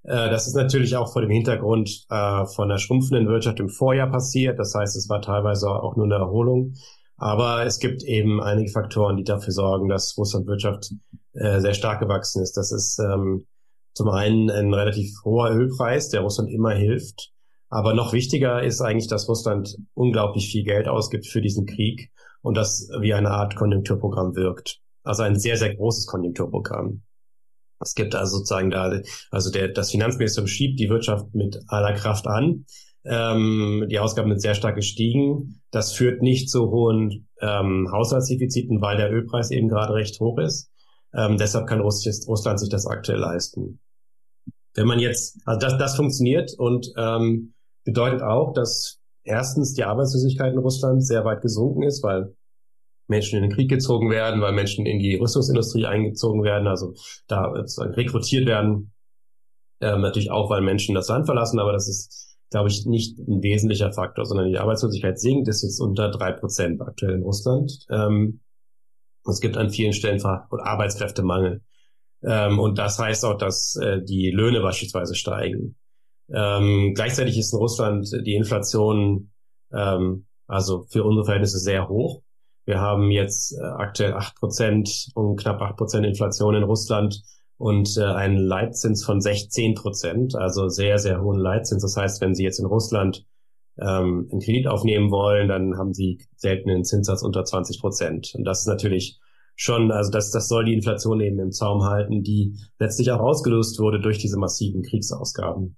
Äh, das ist natürlich auch vor dem Hintergrund äh, von der schrumpfenden Wirtschaft im Vorjahr passiert. Das heißt, es war teilweise auch nur eine Erholung. Aber es gibt eben einige Faktoren, die dafür sorgen, dass Russlands Wirtschaft äh, sehr stark gewachsen ist. Das ist ähm, zum einen ein relativ hoher Ölpreis, der Russland immer hilft. Aber noch wichtiger ist eigentlich, dass Russland unglaublich viel Geld ausgibt für diesen Krieg und das wie eine Art Konjunkturprogramm wirkt. Also ein sehr, sehr großes Konjunkturprogramm. Es gibt also sozusagen da, also der, das Finanzministerium schiebt die Wirtschaft mit aller Kraft an. Ähm, die Ausgaben sind sehr stark gestiegen. Das führt nicht zu hohen ähm, Haushaltsdefiziten, weil der Ölpreis eben gerade recht hoch ist. Ähm, deshalb kann Russland sich das aktuell leisten. Wenn man jetzt, also das, das funktioniert und ähm, bedeutet auch, dass erstens die Arbeitslosigkeit in Russland sehr weit gesunken ist, weil Menschen in den Krieg gezogen werden, weil Menschen in die Rüstungsindustrie eingezogen werden, also da rekrutiert werden. Ähm, natürlich auch, weil Menschen das Land verlassen, aber das ist, glaube ich, nicht ein wesentlicher Faktor, sondern die Arbeitslosigkeit sinkt, ist jetzt unter drei Prozent aktuell in Russland. Ähm, es gibt an vielen Stellen Ver- oder Arbeitskräftemangel. Ähm, und das heißt auch, dass äh, die Löhne beispielsweise steigen. Ähm, gleichzeitig ist in Russland die Inflation ähm, also für unsere Verhältnisse sehr hoch. Wir haben jetzt äh, aktuell acht Prozent und knapp acht Prozent Inflation in Russland und äh, einen Leitzins von sechzehn Prozent, also sehr, sehr hohen Leitzins. Das heißt, wenn Sie jetzt in Russland ähm, einen Kredit aufnehmen wollen, dann haben Sie selten einen Zinssatz unter zwanzig Prozent. Und das ist natürlich schon, also das, das soll die Inflation eben im Zaum halten, die letztlich auch ausgelöst wurde durch diese massiven Kriegsausgaben.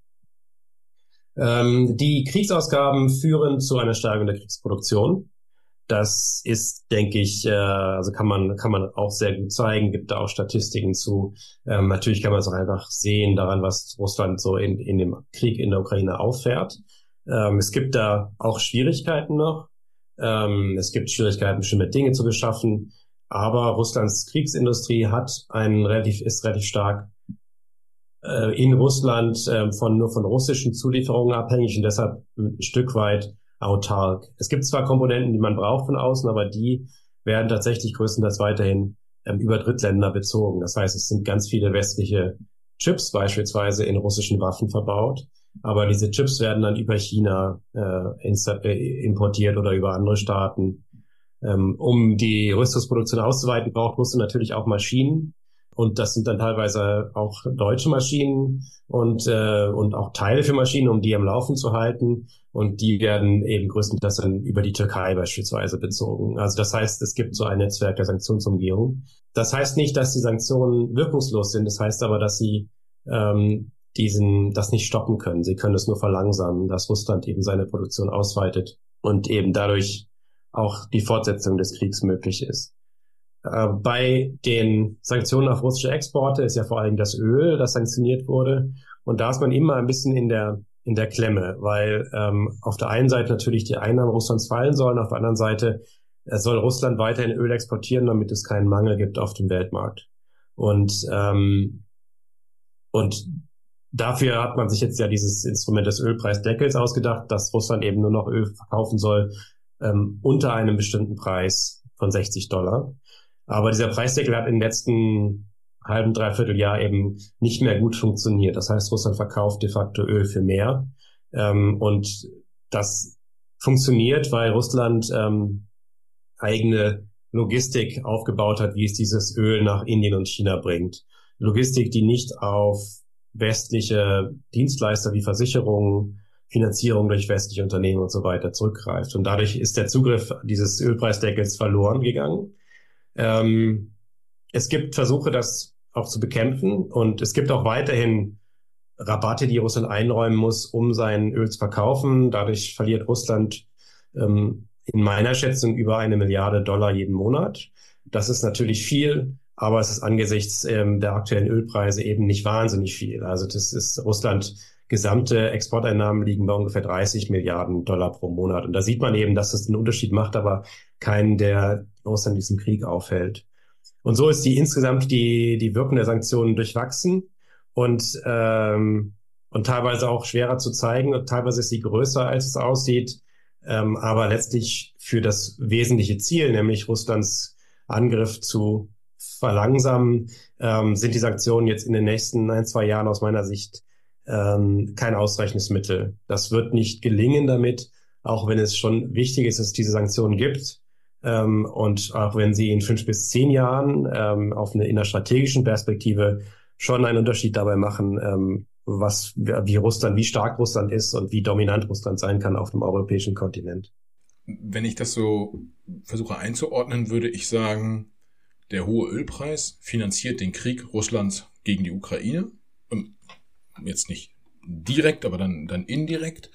Ähm, die Kriegsausgaben führen zu einer Steigerung der Kriegsproduktion. Das ist, denke ich, äh, also kann man kann man auch sehr gut zeigen, gibt da auch Statistiken zu. Ähm, natürlich kann man es auch einfach sehen daran, was Russland so in, in dem Krieg in der Ukraine auffährt. Ähm, es gibt da auch Schwierigkeiten noch. Ähm, es gibt Schwierigkeiten, bestimmte Dinge zu beschaffen. Aber Russlands Kriegsindustrie hat einen relativ, ist relativ stark äh, in Russland äh, von nur von russischen Zulieferungen abhängig und deshalb ein Stück weit autark. Es gibt zwar Komponenten, die man braucht von außen, aber die werden tatsächlich größtenteils weiterhin ähm, über Drittländer bezogen. Das heißt, es sind ganz viele westliche Chips beispielsweise in russischen Waffen verbaut, aber diese Chips werden dann über China äh, insta- äh, importiert oder über andere Staaten. Ähm, um die Rüstungsproduktion auszuweiten, braucht Russland natürlich auch Maschinen. Und das sind dann teilweise auch deutsche Maschinen und äh, und auch Teile für Maschinen, um die am Laufen zu halten. Und die werden eben größtenteils dann über die Türkei beispielsweise bezogen. Also das heißt, es gibt so ein Netzwerk der Sanktionsumgehung. Das heißt nicht, dass die Sanktionen wirkungslos sind. Das heißt aber, dass sie ähm, diesen das nicht stoppen können. Sie können es nur verlangsamen, dass Russland eben seine Produktion ausweitet und eben dadurch auch die Fortsetzung des Kriegs möglich ist. Bei den Sanktionen auf russische Exporte ist ja vor allem das Öl, das sanktioniert wurde. Und da ist man immer ein bisschen in der in der Klemme, weil ähm, auf der einen Seite natürlich die Einnahmen Russlands fallen sollen, auf der anderen Seite äh, soll Russland weiterhin Öl exportieren, damit es keinen Mangel gibt auf dem Weltmarkt. Und ähm, und dafür hat man sich jetzt ja dieses Instrument des Ölpreisdeckels ausgedacht, dass Russland eben nur noch Öl verkaufen soll ähm, unter einem bestimmten Preis von sechzig Dollar. Aber dieser Preisdeckel hat im letzten halben, dreiviertel Jahr eben nicht mehr gut funktioniert. Das heißt, Russland verkauft de facto Öl für mehr. Ähm, und das funktioniert, weil Russland ähm, eigene Logistik aufgebaut hat, wie es dieses Öl nach Indien und China bringt. Logistik, die nicht auf westliche Dienstleister wie Versicherungen, Finanzierung durch westliche Unternehmen und so weiter zurückgreift. Und dadurch ist der Zugriff dieses Ölpreisdeckels verloren gegangen. Ähm, es gibt Versuche, das auch zu bekämpfen und es gibt auch weiterhin Rabatte, die Russland einräumen muss, um sein Öl zu verkaufen. Dadurch verliert Russland ähm, in meiner Schätzung über eine Milliarde Dollar jeden Monat. Das ist natürlich viel, aber es ist angesichts ähm, der aktuellen Ölpreise eben nicht wahnsinnig viel. Also das ist Russland gesamte Exporteinnahmen liegen bei ungefähr dreißig Milliarden Dollar pro Monat. Und da sieht man eben, dass es einen Unterschied macht, aber keinen, der Russland diesen Krieg aufhält. Und so ist die insgesamt die die Wirkung der Sanktionen durchwachsen und ähm, und teilweise auch schwerer zu zeigen und teilweise ist sie größer, als es aussieht. Ähm, aber letztlich für das wesentliche Ziel, nämlich Russlands Angriff zu verlangsamen, ähm, sind die Sanktionen jetzt in den nächsten ein, zwei Jahren aus meiner Sicht ähm, kein ausreichendes Mittel. Das wird nicht gelingen damit, auch wenn es schon wichtig ist, dass es diese Sanktionen gibt. Ähm, und auch wenn sie in fünf bis zehn Jahren ähm, auf eine, in einer strategischen Perspektive schon einen Unterschied dabei machen, ähm, was, wie Russland, wie stark Russland ist und wie dominant Russland sein kann auf dem europäischen Kontinent. Wenn ich das so versuche einzuordnen, würde ich sagen, der hohe Ölpreis finanziert den Krieg Russlands gegen die Ukraine. Jetzt nicht direkt, aber dann, dann indirekt.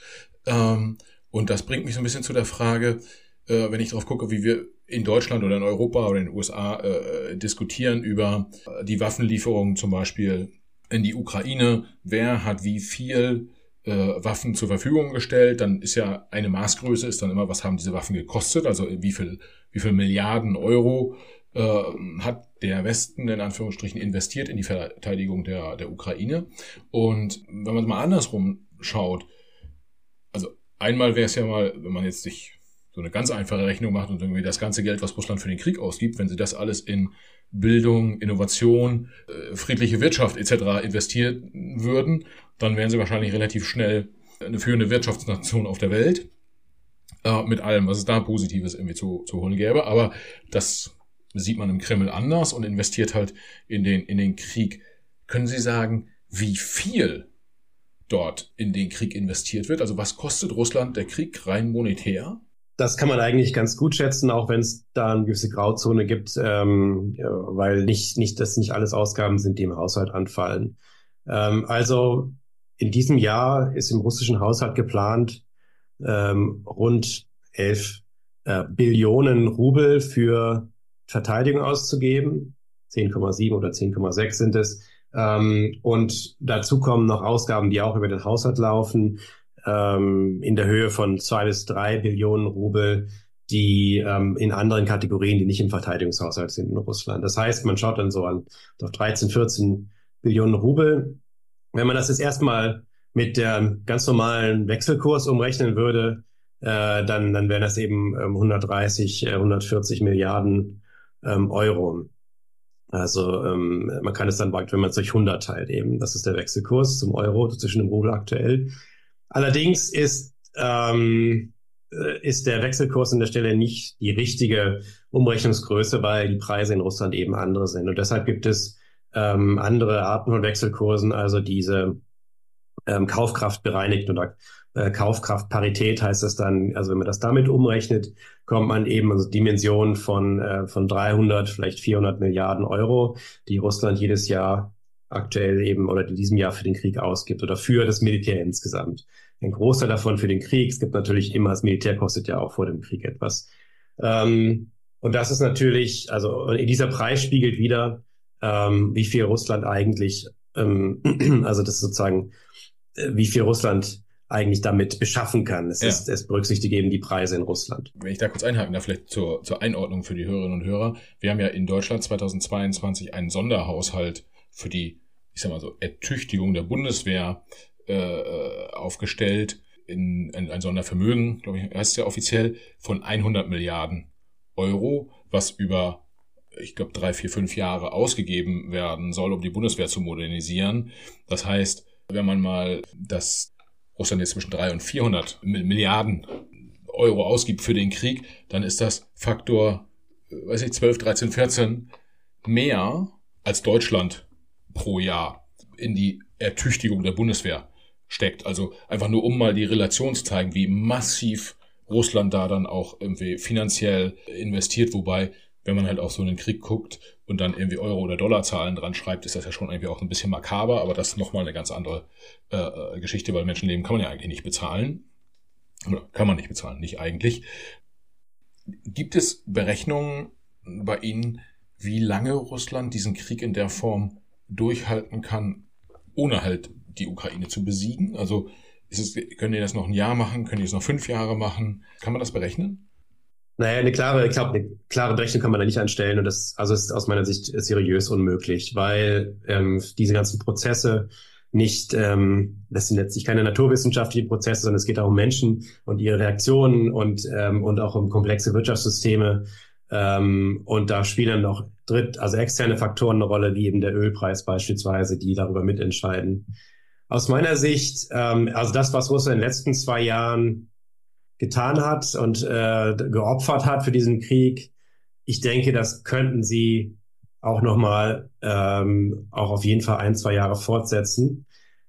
Und das bringt mich so ein bisschen zu der Frage, wenn ich darauf gucke, wie wir in Deutschland oder in Europa oder in den U S A äh, diskutieren über die Waffenlieferungen zum Beispiel in die Ukraine. Wer hat wie viel äh, Waffen zur Verfügung gestellt? Dann ist ja eine Maßgröße, ist dann immer, was haben diese Waffen gekostet? Also wie viel, wie viel Milliarden Euro äh, hat der Westen in Anführungsstrichen investiert in die Verteidigung der, der Ukraine? Und wenn man mal andersrum schaut, also einmal wäre es ja mal, wenn man jetzt sich so eine ganz einfache Rechnung macht und irgendwie das ganze Geld, was Russland für den Krieg ausgibt, wenn sie das alles in Bildung, Innovation, äh, friedliche Wirtschaft et cetera investieren würden, dann wären sie wahrscheinlich relativ schnell eine führende Wirtschaftsnation auf der Welt, äh, mit allem, was es da Positives irgendwie zu, zu holen gäbe. Aber das sieht man im Kreml anders und investiert halt in den, in den Krieg. Können Sie sagen, wie viel dort in den Krieg investiert wird? Also was kostet Russland der Krieg rein monetär? Das kann man eigentlich ganz gut schätzen, auch wenn es da eine gewisse Grauzone gibt, ähm, ja, weil nicht, nicht, das nicht alles Ausgaben sind, die im Haushalt anfallen. Ähm, also in diesem Jahr ist im russischen Haushalt geplant, ähm, rund elf äh, Billionen Rubel für Verteidigung auszugeben. zehn Komma sieben oder zehn Komma sechs sind es. Ähm, und dazu kommen noch Ausgaben, die auch über den Haushalt laufen, in der Höhe von zwei bis drei Billionen Rubel, die ähm, in anderen Kategorien, die nicht im Verteidigungshaushalt sind in Russland. Das heißt, man schaut dann so an auf dreizehn, vierzehn Billionen Rubel. Wenn man das jetzt erstmal mit der ganz normalen Wechselkurs umrechnen würde, äh, dann, dann wären das eben ähm, hundertdreißig, äh, hundertvierzig Milliarden ähm, Euro. Also ähm, man kann es dann, wenn man es durch hundert teilt eben, das ist der Wechselkurs zum Euro zwischen dem Rubel aktuell. Allerdings ist, ähm, ist der Wechselkurs an der Stelle nicht die richtige Umrechnungsgröße, weil die Preise in Russland eben andere sind. Und deshalb gibt es ähm, andere Arten von Wechselkursen, also diese ähm, Kaufkraft bereinigt oder äh, Kaufkraftparität heißt das dann. Also wenn man das damit umrechnet, kommt man eben also Dimensionen von, äh, von dreihundert, vielleicht vierhundert Milliarden Euro, die Russland jedes Jahr aktuell eben oder in diesem Jahr für den Krieg ausgibt oder für das Militär insgesamt. Ein Großteil davon für den Krieg. Es gibt natürlich immer, das Militär kostet ja auch vor dem Krieg etwas. Ähm, und das ist natürlich, also dieser Preis spiegelt wieder, ähm, wie viel Russland eigentlich, ähm, also das ist sozusagen, äh, wie viel Russland eigentlich damit beschaffen kann. Es, ja. ist, es berücksichtigt eben die Preise in Russland. Wenn ich da kurz einhaken darf, vielleicht zur, zur Einordnung für die Hörerinnen und Hörer. Wir haben ja in Deutschland zweitausendzweiundzwanzig einen Sonderhaushalt für die, ich sag mal so, Ertüchtigung der Bundeswehr äh, aufgestellt, in, in ein Sondervermögen, glaube ich, heißt es ja offiziell, von hundert Milliarden Euro, was über, ich glaube, drei, vier, fünf Jahre ausgegeben werden soll, um die Bundeswehr zu modernisieren. Das heißt, wenn man mal das Russland jetzt zwischen dreihundert und vierhundert Milliarden Euro ausgibt für den Krieg, dann ist das Faktor, weiß ich, zwölf, dreizehn, vierzehn mehr als Deutschland pro Jahr in die Ertüchtigung der Bundeswehr steckt. Also einfach nur, um mal die Relation zu zeigen, wie massiv Russland da dann auch irgendwie finanziell investiert. Wobei, wenn man halt auf so einen Krieg guckt und dann irgendwie Euro- oder Dollarzahlen dran schreibt, ist das ja schon irgendwie auch ein bisschen makaber. Aber das ist nochmal eine ganz andere äh, Geschichte, weil Menschenleben kann man ja eigentlich nicht bezahlen. Oder kann man nicht bezahlen, nicht eigentlich. Gibt es Berechnungen bei Ihnen, wie lange Russland diesen Krieg in der Form durchhalten kann, ohne halt die Ukraine zu besiegen? Also ist es, können die das noch ein Jahr machen? Können die es noch fünf Jahre machen? Kann man das berechnen? Naja, eine klare, ich glaube, eine klare Berechnung kann man da nicht anstellen. Und das, also ist aus meiner Sicht seriös unmöglich, weil ähm, diese ganzen Prozesse nicht, ähm, das sind letztlich keine naturwissenschaftlichen Prozesse, sondern es geht auch um Menschen und ihre Reaktionen und ähm, und auch um komplexe Wirtschaftssysteme. Ähm, und da spielen dann noch dritt, also externe Faktoren eine Rolle, wie eben der Ölpreis beispielsweise, die darüber mitentscheiden. Aus meiner Sicht, ähm, also das, was Russland in den letzten zwei Jahren getan hat und äh, geopfert hat für diesen Krieg, ich denke, das könnten sie auch nochmal, ähm, auch auf jeden Fall ein, zwei Jahre fortsetzen.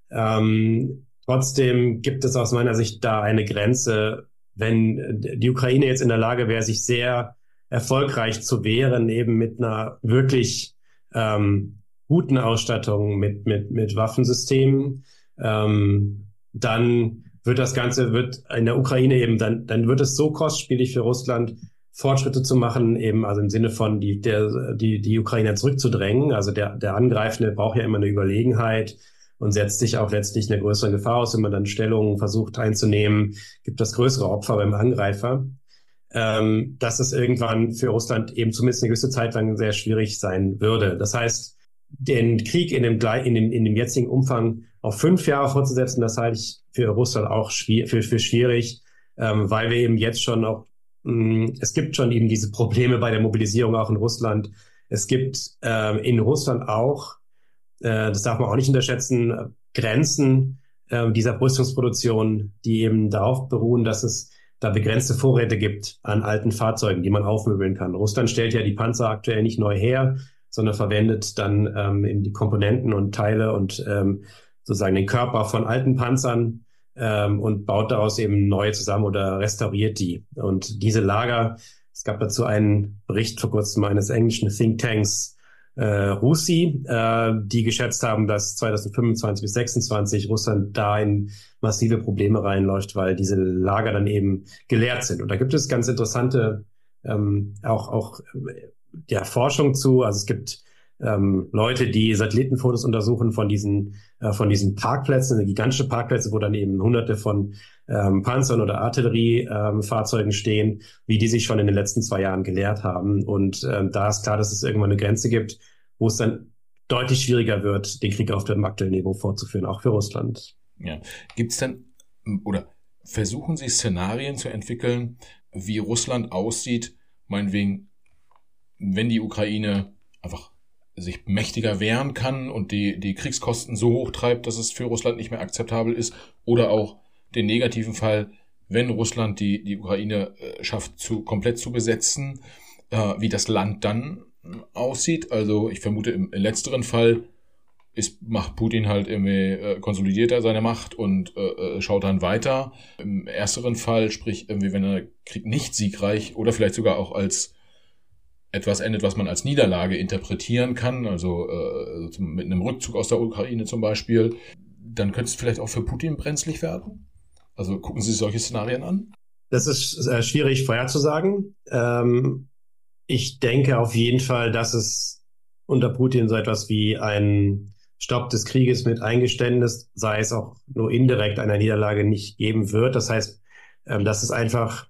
Ähm, trotzdem gibt es aus meiner Sicht da eine Grenze, wenn die Ukraine jetzt in der Lage wäre, sich sehr erfolgreich zu wehren, eben mit einer wirklich ähm, guten Ausstattung, mit mit mit Waffensystemen, ähm, dann wird das Ganze wird in der Ukraine eben dann dann wird es so kostspielig für Russland, Fortschritte zu machen, eben also im Sinne von die der die die Ukrainer zurückzudrängen. Also der der Angreifende braucht ja immer eine Überlegenheit und setzt sich auch letztlich eine größere Gefahr aus, wenn man dann Stellungen versucht einzunehmen, gibt das größere Opfer beim Angreifer. Ähm, dass es irgendwann für Russland eben zumindest eine gewisse Zeit lang sehr schwierig sein würde. Das heißt, den Krieg in dem, in dem, in dem jetzigen Umfang auf fünf Jahre fortzusetzen, das halte ich für Russland auch schwierig, für, für schwierig, ähm, weil wir eben jetzt schon auch, mh, es gibt schon eben diese Probleme bei der Mobilisierung auch in Russland. Es gibt ähm, in Russland auch, äh, das darf man auch nicht unterschätzen, Grenzen äh, dieser Rüstungsproduktion, die eben darauf beruhen, dass es da begrenzte Vorräte gibt an alten Fahrzeugen, die man aufmöbeln kann. Russland stellt ja die Panzer aktuell nicht neu her, sondern verwendet dann ähm, eben die Komponenten und Teile und ähm, sozusagen den Körper von alten Panzern ähm, und baut daraus eben neue zusammen oder restauriert die. Und diese Lager, es gab dazu einen Bericht vor kurzem eines englischen Thinktanks, äh, Rusi, äh, die geschätzt haben, dass zwanzig fünfundzwanzig bis sechsundzwanzig Russland da in massive Probleme reinläuft, weil diese Lager dann eben geleert sind. Und da gibt es ganz interessante ähm, auch auch ja, Forschung zu. Also es gibt ähm, Leute, die Satellitenfotos untersuchen von diesen äh, von diesen Parkplätzen, gigantische Parkplätze, wo dann eben Hunderte von ähm, Panzern oder Artilleriefahrzeugen ähm, stehen, wie die sich schon in den letzten zwei Jahren geleert haben. Und ähm, da ist klar, dass es irgendwann eine Grenze gibt, wo es dann deutlich schwieriger wird, den Krieg auf dem aktuellen Niveau fortzuführen, auch für Russland. Ja. Gibt es denn, oder versuchen Sie Szenarien zu entwickeln, wie Russland aussieht, meinetwegen, wenn die Ukraine einfach sich mächtiger wehren kann und die, die Kriegskosten so hoch treibt, dass es für Russland nicht mehr akzeptabel ist, oder auch den negativen Fall, wenn Russland die, die Ukraine äh, schafft, zu, komplett zu besetzen, äh, wie das Land dann aussieht. Also ich vermute, im, im letzteren Fall ist, macht Putin halt irgendwie, äh, konsolidiert er seine Macht und äh, schaut dann weiter. Im ersteren Fall, sprich irgendwie, wenn der Krieg nicht siegreich oder vielleicht sogar auch als etwas endet, was man als Niederlage interpretieren kann, also äh, mit einem Rückzug aus der Ukraine zum Beispiel, dann könnte es vielleicht auch für Putin brenzlig werden. Also gucken Sie sich solche Szenarien an? Das ist äh, schwierig vorherzusagen. Ähm, ich denke auf jeden Fall, dass es unter Putin so etwas wie ein Stopp des Krieges mit Eingeständnis, sei es auch nur indirekt einer Niederlage, nicht geben wird. Das heißt, ähm, dass es einfach,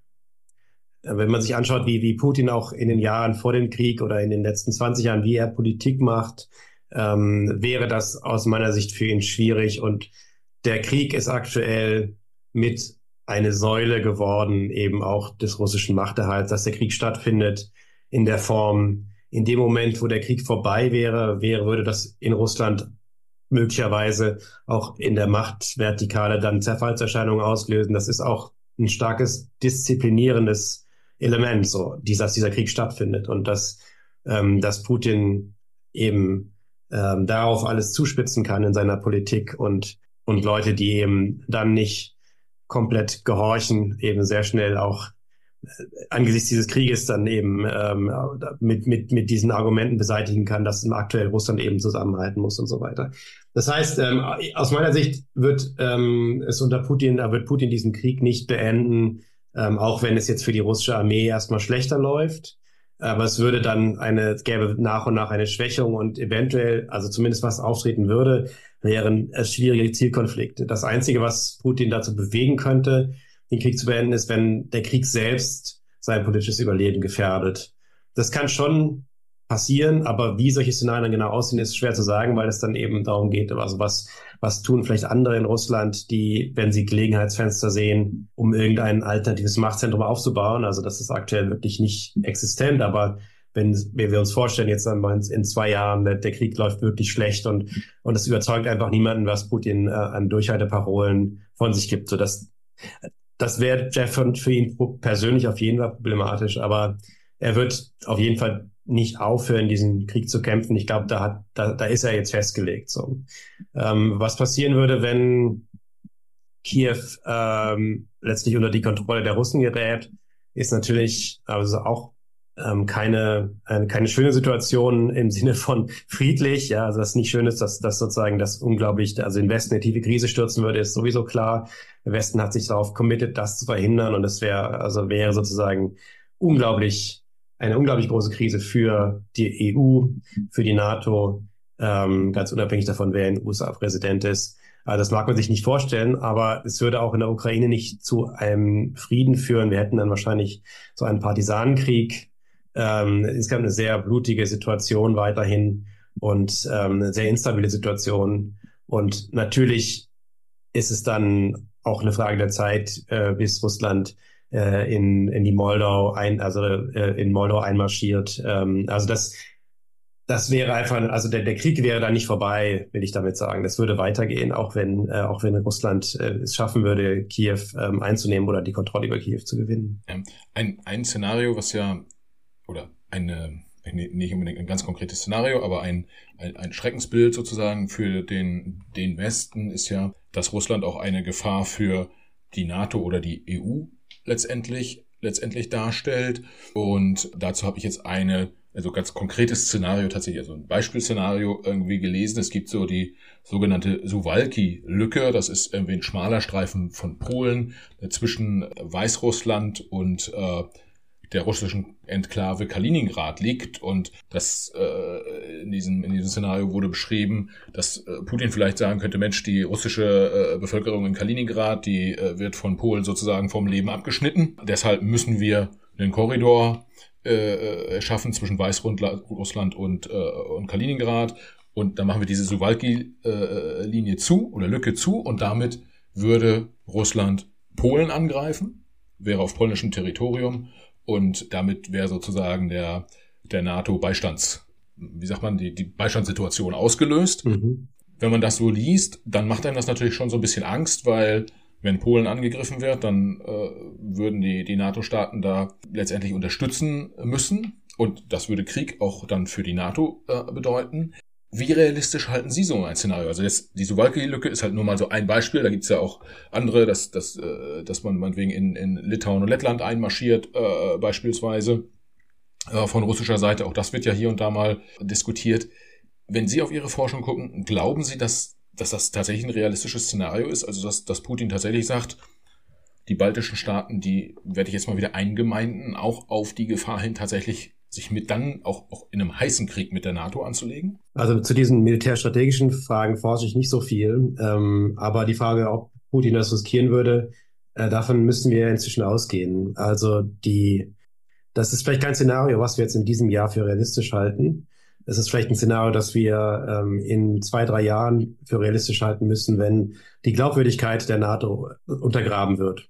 wenn man sich anschaut, wie, wie Putin auch in den Jahren vor dem Krieg oder in den letzten zwanzig Jahren, wie er Politik macht, ähm, wäre das aus meiner Sicht für ihn schwierig. Und der Krieg ist aktuell mit eine Säule geworden, eben auch des russischen Machterhalts, dass der Krieg stattfindet in der Form. In dem Moment, wo der Krieg vorbei wäre, wäre, würde das in Russland möglicherweise auch in der Machtvertikale dann Zerfallserscheinungen auslösen. Das ist auch ein starkes disziplinierendes Element, so, dass dieser Krieg stattfindet und dass, ähm, dass Putin eben ähm, darauf alles zuspitzen kann in seiner Politik und und Leute, die eben dann nicht komplett gehorchen, eben sehr schnell auch äh, angesichts dieses Krieges dann eben ähm, mit mit mit diesen Argumenten beseitigen kann, dass im aktuell Russland eben zusammenhalten muss und so weiter. Das heißt, ähm, aus meiner Sicht wird ähm, es unter Putin, da wird Putin diesen Krieg nicht beenden, ähm, auch wenn es jetzt für die russische Armee erstmal schlechter läuft. Aber es würde dann eine, es gäbe nach und nach eine Schwächung und eventuell, also zumindest was auftreten würde, wären es schwierige Zielkonflikte. Das Einzige, was Putin dazu bewegen könnte, den Krieg zu beenden, ist, wenn der Krieg selbst sein politisches Überleben gefährdet. Das kann schon passieren, aber wie solche Szenarien genau aussehen, ist schwer zu sagen, weil es dann eben darum geht, also was, was tun vielleicht andere in Russland, die, wenn sie Gelegenheitsfenster sehen, um irgendein alternatives Machtzentrum aufzubauen. Also das ist aktuell wirklich nicht existent, aber wenn, wenn wir uns vorstellen, jetzt in zwei Jahren, der, der Krieg läuft wirklich schlecht und, und es überzeugt einfach niemanden, was Putin äh, an Durchhalteparolen von sich gibt. So dass, das wäre Jeff für ihn persönlich auf jeden Fall problematisch, aber er wird auf jeden Fall nicht aufhören, diesen Krieg zu kämpfen. Ich glaube, da hat, da, da ist er jetzt festgelegt. So, ähm, was passieren würde, wenn Kiew ähm, letztlich unter die Kontrolle der Russen gerät, ist natürlich also auch ähm, keine äh, keine schöne Situation im Sinne von friedlich. Ja, also das nicht schön ist, dass dass sozusagen das unglaublich, also den Westen eine tiefe Krise stürzen würde, ist sowieso klar. Der Westen hat sich darauf committed, das zu verhindern, und es wäre also wäre sozusagen unglaublich eine unglaublich große Krise für die E U, für die NATO, ähm, ganz unabhängig davon, wer in den U S A Präsident ist. Also das mag man sich nicht vorstellen, aber es würde auch in der Ukraine nicht zu einem Frieden führen. Wir hätten dann wahrscheinlich so einen Partisanenkrieg. Ähm, es gab eine sehr blutige Situation weiterhin und ähm, eine sehr instabile Situation. Und natürlich ist es dann auch eine Frage der Zeit, äh, bis Russland äh, in, in die Moldau ein, also äh, in Moldau einmarschiert. Ähm, also das Das wäre einfach, also der, der Krieg wäre da nicht vorbei, will ich damit sagen. Das würde weitergehen, auch wenn, äh, auch wenn Russland äh, es schaffen würde, Kiew ähm, einzunehmen oder die Kontrolle über Kiew zu gewinnen. Ein, ein Szenario, was ja, oder eine, nicht unbedingt ein ganz konkretes Szenario, aber ein, ein, ein Schreckensbild sozusagen für den, den Westen ist ja, dass Russland auch eine Gefahr für die NATO oder die E U letztendlich, letztendlich darstellt. Und dazu habe ich jetzt eine also ganz konkretes Szenario tatsächlich, also ein Beispielszenario irgendwie gelesen. Es gibt so die sogenannte Suwałki-Lücke. Das ist irgendwie ein schmaler Streifen von Polen äh, zwischen Weißrussland und äh, der russischen Enklave Kaliningrad liegt. Und das äh, in diesem in diesem Szenario wurde beschrieben, dass äh, Putin vielleicht sagen könnte, Mensch, die russische äh, Bevölkerung in Kaliningrad, die äh, wird von Polen sozusagen vom Leben abgeschnitten. Deshalb müssen wir einen Korridor Äh, schaffen zwischen Weißrussland und, äh, und Kaliningrad, und dann machen wir diese Suwałki-Linie äh, zu oder Lücke zu, und damit würde Russland Polen angreifen, wäre auf polnischem Territorium, und damit wäre sozusagen der der NATO-Beistands, wie sagt man, die, die Beistandssituation ausgelöst. Mhm. Wenn man das so liest, dann macht einem das natürlich schon so ein bisschen Angst, weil wenn Polen angegriffen wird, dann äh, würden die, die NATO-Staaten da letztendlich unterstützen müssen. Und das würde Krieg auch dann für die NATO äh, bedeuten. Wie realistisch halten Sie so ein Szenario? Also jetzt die Suwałki-Lücke ist halt nur mal so ein Beispiel. Da gibt's ja auch andere, dass, dass, äh, dass man meinetwegen in, in Litauen und Lettland einmarschiert, äh, beispielsweise äh, von russischer Seite. Auch das wird ja hier und da mal diskutiert. Wenn Sie auf Ihre Forschung gucken, glauben Sie, dass dass das tatsächlich ein realistisches Szenario ist, also dass, dass Putin tatsächlich sagt, die baltischen Staaten, die werde ich jetzt mal wieder eingemeinden, auch auf die Gefahr hin tatsächlich sich mit dann auch, auch in einem heißen Krieg mit der NATO anzulegen? Also zu diesen militärstrategischen Fragen forsche ich nicht so viel, ähm, aber die Frage, ob Putin das riskieren würde, äh, davon müssen wir inzwischen ausgehen. Also die, das ist vielleicht kein Szenario, was wir jetzt in diesem Jahr für realistisch halten. Es ist vielleicht ein Szenario, das wir ähm, in zwei, drei Jahren für realistisch halten müssen, wenn die Glaubwürdigkeit der NATO untergraben wird.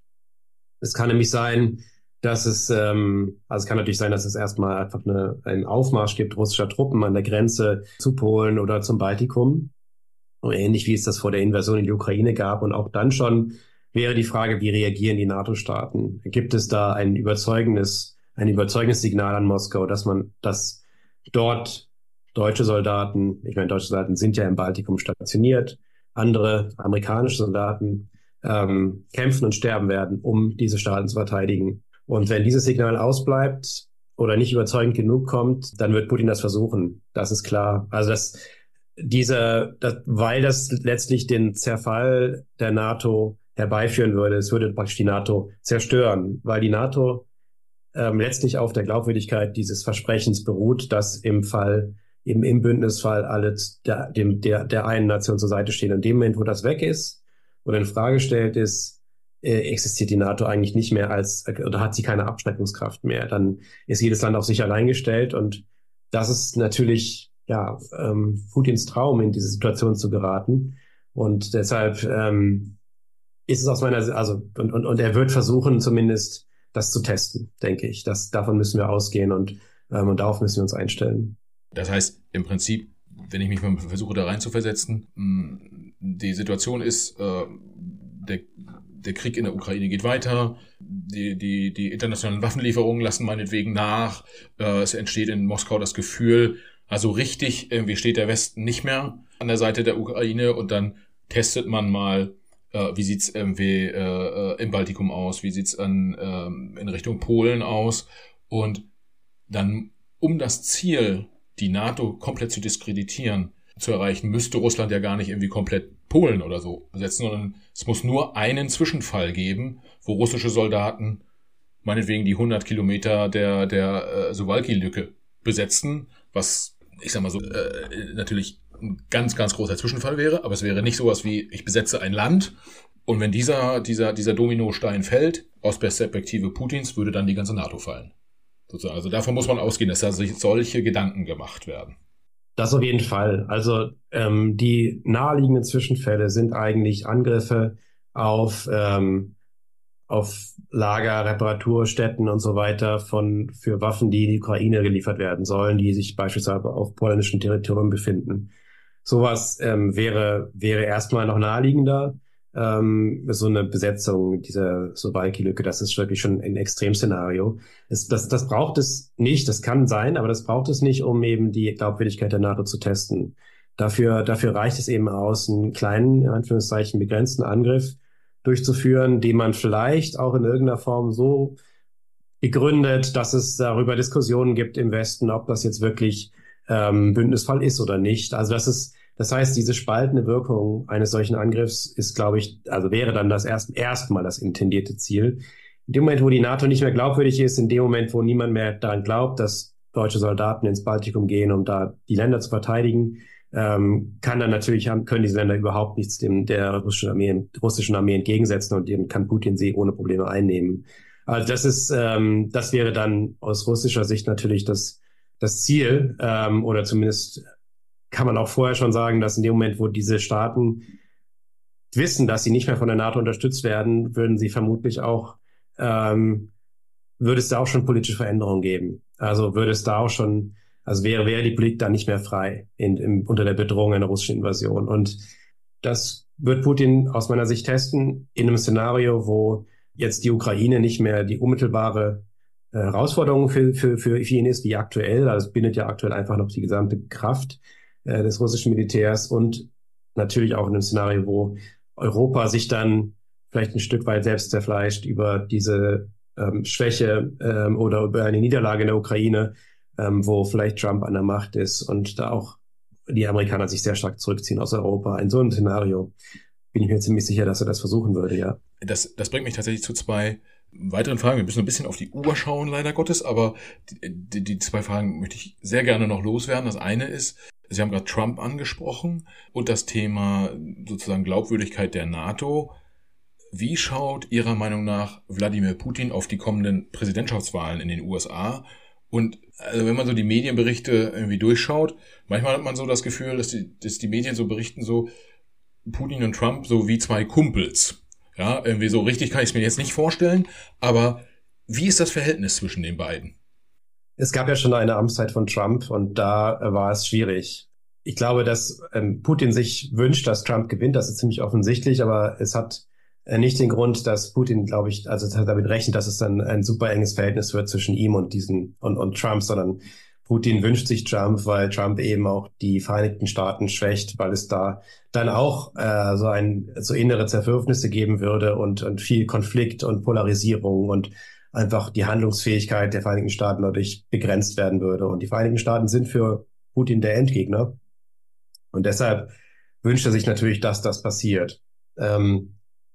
Es kann nämlich sein, dass es, ähm, also es kann natürlich sein, dass es erstmal einfach eine, einen Aufmarsch gibt russischer Truppen an der Grenze zu Polen oder zum Baltikum. Und ähnlich wie es das vor der Invasion in die Ukraine gab. Und auch dann schon wäre die Frage, wie reagieren die NATO-Staaten? Gibt es da ein überzeugendes, ein überzeugendes Signal an Moskau, dass man, dass dort deutsche Soldaten, ich meine, deutsche Soldaten sind ja im Baltikum stationiert, andere amerikanische Soldaten ähm, kämpfen und sterben werden, um diese Staaten zu verteidigen. Und wenn dieses Signal ausbleibt oder nicht überzeugend genug kommt, dann wird Putin das versuchen. Das ist klar. Also das, diese, das, weil das letztlich den Zerfall der NATO herbeiführen würde, es würde praktisch die NATO zerstören, weil die NATO ähm, letztlich auf der Glaubwürdigkeit dieses Versprechens beruht, dass im Fall Im, im Bündnisfall alle der, dem, der, der einen Nation zur Seite stehen. In dem Moment, wo das weg ist oder in Frage gestellt ist, äh, existiert die NATO eigentlich nicht mehr als, oder hat sie keine Abschreckungskraft mehr. Dann ist jedes Land auf sich allein gestellt, und das ist natürlich, ja, ähm, Putins Traum, in diese Situation zu geraten. Und deshalb ähm, ist es aus meiner, also, und, und, und er wird versuchen, zumindest das zu testen, denke ich. Das, davon müssen wir ausgehen. Und Ähm, und darauf müssen wir uns einstellen. Das heißt, im Prinzip, wenn ich mich mal versuche, da rein zu versetzen, die Situation ist, der, der Krieg in der Ukraine geht weiter, die, die, die internationalen Waffenlieferungen lassen meinetwegen nach, es entsteht in Moskau das Gefühl, also richtig, irgendwie steht der Westen nicht mehr an der Seite der Ukraine und dann testet man mal, wie sieht's irgendwie im Baltikum aus, wie sieht's an, in Richtung Polen aus und dann, um das Ziel, die NATO komplett zu diskreditieren, zu erreichen, müsste Russland ja gar nicht irgendwie komplett Polen oder so besetzen, sondern es muss nur einen Zwischenfall geben, wo russische Soldaten meinetwegen die hundert Kilometer der, der äh, Suwalki-Lücke besetzen, was, ich sag mal so, äh, natürlich ein ganz, ganz großer Zwischenfall wäre, aber es wäre nicht sowas wie, ich besetze ein Land und wenn dieser, dieser, dieser Dominostein fällt, aus Perspektive Putins, würde dann die ganze NATO fallen. Sozusagen. Also davon muss man ausgehen, dass da sich solche Gedanken gemacht werden. Das auf jeden Fall. Also ähm, die naheliegenden Zwischenfälle sind eigentlich Angriffe auf ähm, auf Lager, Reparaturstätten und so weiter von für Waffen, die in die Ukraine geliefert werden sollen, die sich beispielsweise auf polnischem Territorium befinden. Sowas ähm, wäre wäre erstmal noch naheliegender. Ähm, so eine Besetzung dieser Suwalki-Lücke, das ist wirklich schon ein Extremszenario. Es, das, das braucht es nicht, das kann sein, aber das braucht es nicht, um eben die Glaubwürdigkeit der NATO zu testen. Dafür, dafür reicht es eben aus, einen kleinen, in Anführungszeichen, begrenzten Angriff durchzuführen, den man vielleicht auch in irgendeiner Form so begründet, dass es darüber Diskussionen gibt im Westen, ob das jetzt wirklich ähm, Bündnisfall ist oder nicht. Also das ist Das heißt, diese spaltende Wirkung eines solchen Angriffs ist, glaube ich, also wäre dann das erst erstmal das intendierte Ziel. In dem Moment, wo die NATO nicht mehr glaubwürdig ist, in dem Moment, wo niemand mehr daran glaubt, dass deutsche Soldaten ins Baltikum gehen, um da die Länder zu verteidigen, ähm, kann dann natürlich können diese Länder überhaupt nichts dem der russischen Armee, russischen Armee entgegensetzen und den kann Putin sie ohne Probleme einnehmen. Also das ist, ähm, das wäre dann aus russischer Sicht natürlich das das Ziel, ähm, oder zumindest kann man auch vorher schon sagen, dass in dem Moment, wo diese Staaten wissen, dass sie nicht mehr von der NATO unterstützt werden, würden sie vermutlich auch, ähm, würde es da auch schon politische Veränderungen geben. Also würde es da auch schon, also wäre, wäre die Politik da nicht mehr frei in, in, unter der Bedrohung einer russischen Invasion. Und das wird Putin aus meiner Sicht testen in einem Szenario, wo jetzt die Ukraine nicht mehr die unmittelbare Herausforderung für, für, für ihn ist, wie aktuell. Also es bindet ja aktuell einfach noch die gesamte Kraft des russischen Militärs und natürlich auch in einem Szenario, wo Europa sich dann vielleicht ein Stück weit selbst zerfleischt über diese ähm, Schwäche ähm, oder über eine Niederlage in der Ukraine, ähm, wo vielleicht Trump an der Macht ist und da auch die Amerikaner sich sehr stark zurückziehen aus Europa. In so einem Szenario bin ich mir ziemlich sicher, dass er das versuchen würde, ja. Das, das bringt mich tatsächlich zu zwei weiteren Fragen. Wir müssen ein bisschen auf die Uhr schauen, leider Gottes, aber die, die, die zwei Fragen möchte ich sehr gerne noch loswerden. Das eine ist, Sie haben gerade Trump angesprochen und das Thema sozusagen Glaubwürdigkeit der NATO. Wie schaut Ihrer Meinung nach Wladimir Putin auf die kommenden Präsidentschaftswahlen in den U S A? Und also wenn man so die Medienberichte irgendwie durchschaut, manchmal hat man so das Gefühl, dass die, dass die Medien so berichten, so Putin und Trump so wie zwei Kumpels. Ja, irgendwie so richtig kann ich es mir jetzt nicht vorstellen, aber wie ist das Verhältnis zwischen den beiden? Es gab ja schon eine Amtszeit von Trump und da äh, war es schwierig. Ich glaube, dass ähm, Putin sich wünscht, dass Trump gewinnt. Das ist ziemlich offensichtlich, aber es hat äh, nicht den Grund, dass Putin, glaube ich, also damit rechnet, dass es dann ein super enges Verhältnis wird zwischen ihm und diesen und, und Trump, sondern Putin wünscht sich Trump, weil Trump eben auch die Vereinigten Staaten schwächt, weil es da dann auch äh, so ein so innere Zerwürfnisse geben würde und und viel Konflikt und Polarisierung und einfach die Handlungsfähigkeit der Vereinigten Staaten dadurch begrenzt werden würde. Und die Vereinigten Staaten sind für Putin der Endgegner. Und deshalb wünscht er sich natürlich, dass das passiert. Ähm,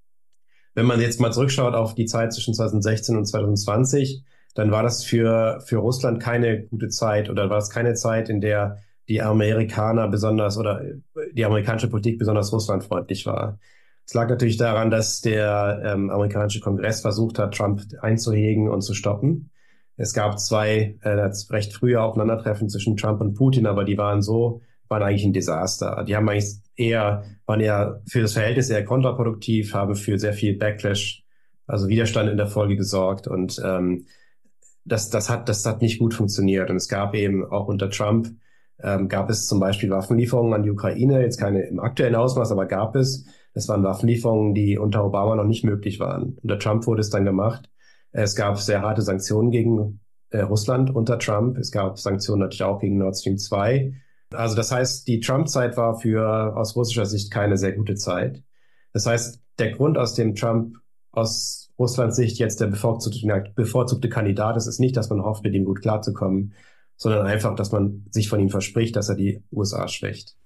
wenn man jetzt mal zurückschaut auf die Zeit zwischen zwanzig sechzehn und zwanzig zwanzig, dann war das für für Russland keine gute Zeit oder war es keine Zeit, in der die Amerikaner besonders oder die amerikanische Politik besonders russlandfreundlich war. Es lag natürlich daran, dass der ähm, amerikanische Kongress versucht hat, Trump einzuhegen und zu stoppen. Es gab zwei äh, recht frühe Aufeinandertreffen zwischen Trump und Putin, aber die waren so, waren eigentlich ein Desaster. Die haben eigentlich eher, waren eher für das Verhältnis eher kontraproduktiv, haben für sehr viel Backlash, also Widerstand in der Folge gesorgt. Und ähm, das, das hat, das hat nicht gut funktioniert. Und es gab eben auch unter Trump, ähm, gab es zum Beispiel Waffenlieferungen an die Ukraine, jetzt keine im aktuellen Ausmaß, aber gab es. Das waren Waffenlieferungen, die unter Obama noch nicht möglich waren. Unter Trump wurde es dann gemacht. Es gab sehr harte Sanktionen gegen äh, Russland unter Trump. Es gab Sanktionen natürlich auch gegen Nord Stream zwei. Also das heißt, die Trump-Zeit war für aus russischer Sicht keine sehr gute Zeit. Das heißt, der Grund, aus dem Trump aus Russlands Sicht jetzt der bevorzugte, bevorzugte Kandidat ist, ist nicht, dass man hofft, mit ihm gut klarzukommen, sondern einfach, dass man sich von ihm verspricht, dass er die U S A schwächt.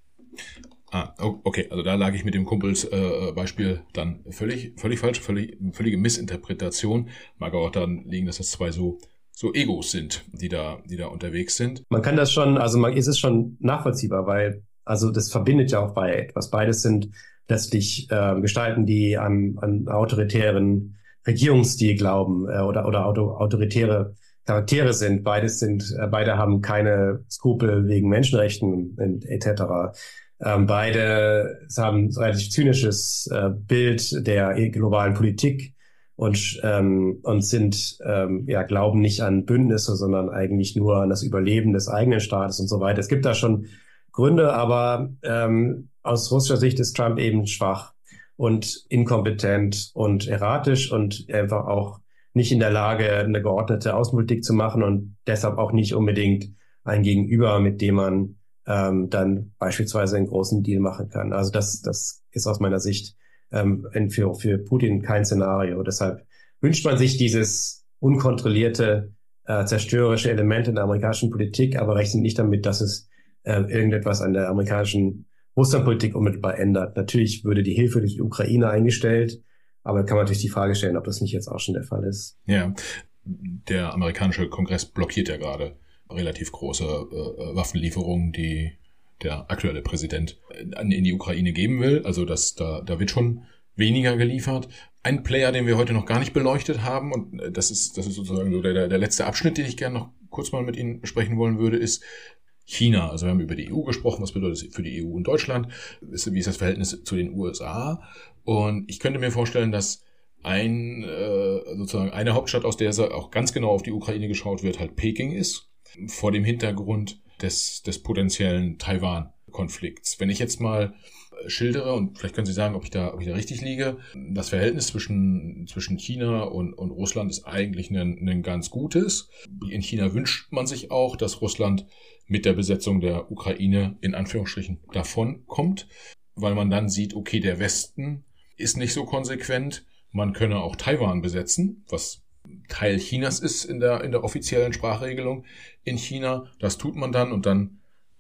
Ah, okay, also da lag ich mit dem Kumpels äh, Beispiel dann völlig, völlig falsch, völlig, völlige Missinterpretation. Mag auch dann liegen, dass das zwei so so Egos sind, die da, die da unterwegs sind. Man kann das schon, also man ist es schon nachvollziehbar, weil also das verbindet ja auch bei etwas. Beides sind letztlich äh, Gestalten, die an, an autoritären Regierungsstil glauben äh, oder oder auto, autoritäre Charaktere sind. Beides sind, äh, beide haben keine Skrupel wegen Menschenrechten et cetera. Ähm, beide haben ein relativ zynisches äh, Bild der globalen Politik und ähm, und sind ähm, ja glauben nicht an Bündnisse, sondern eigentlich nur an das Überleben des eigenen Staates und so weiter. Es gibt da schon Gründe, aber ähm, aus russischer Sicht ist Trump eben schwach und inkompetent und erratisch und einfach auch nicht in der Lage, eine geordnete Außenpolitik zu machen und deshalb auch nicht unbedingt ein Gegenüber, mit dem man ähm, dann beispielsweise einen großen Deal machen kann. Also das, das ist aus meiner Sicht ähm, für, für Putin kein Szenario. Deshalb wünscht man sich dieses unkontrollierte, äh, zerstörerische Element in der amerikanischen Politik, aber rechnet nicht damit, dass es äh, irgendetwas an der amerikanischen Russlandpolitik unmittelbar ändert. Natürlich würde die Hilfe durch die Ukraine eingestellt, aber da kann man natürlich die Frage stellen, ob das nicht jetzt auch schon der Fall ist. Ja, der amerikanische Kongress blockiert ja gerade relativ große äh, Waffenlieferungen, die der aktuelle Präsident in, in die Ukraine geben will. Also das, da, da wird schon weniger geliefert. Ein Player, den wir heute noch gar nicht beleuchtet haben, und das ist, das ist sozusagen so der, der letzte Abschnitt, den ich gerne noch kurz mal mit Ihnen besprechen wollen würde, ist China. Also wir haben über die E U gesprochen, was bedeutet das für die E U und Deutschland, wie ist das Verhältnis zu den U S A, und ich könnte mir vorstellen, dass ein äh, sozusagen eine Hauptstadt, aus der auch ganz genau auf die Ukraine geschaut wird, halt Peking ist, vor dem Hintergrund des, des potenziellen Taiwan-Konflikts. Wenn ich jetzt mal schildere, und vielleicht können Sie sagen, ob ich da, ob ich da richtig liege, das Verhältnis zwischen, zwischen China und, und Russland ist eigentlich ein, ein ganz gutes. In China wünscht man sich auch, dass Russland mit der Besetzung der Ukraine in Anführungsstrichen davonkommt, weil man dann sieht, okay, der Westen ist nicht so konsequent, man könne auch Taiwan besetzen, was Teil Chinas ist in der, in der offiziellen Sprachregelung in China. Das tut man dann, und dann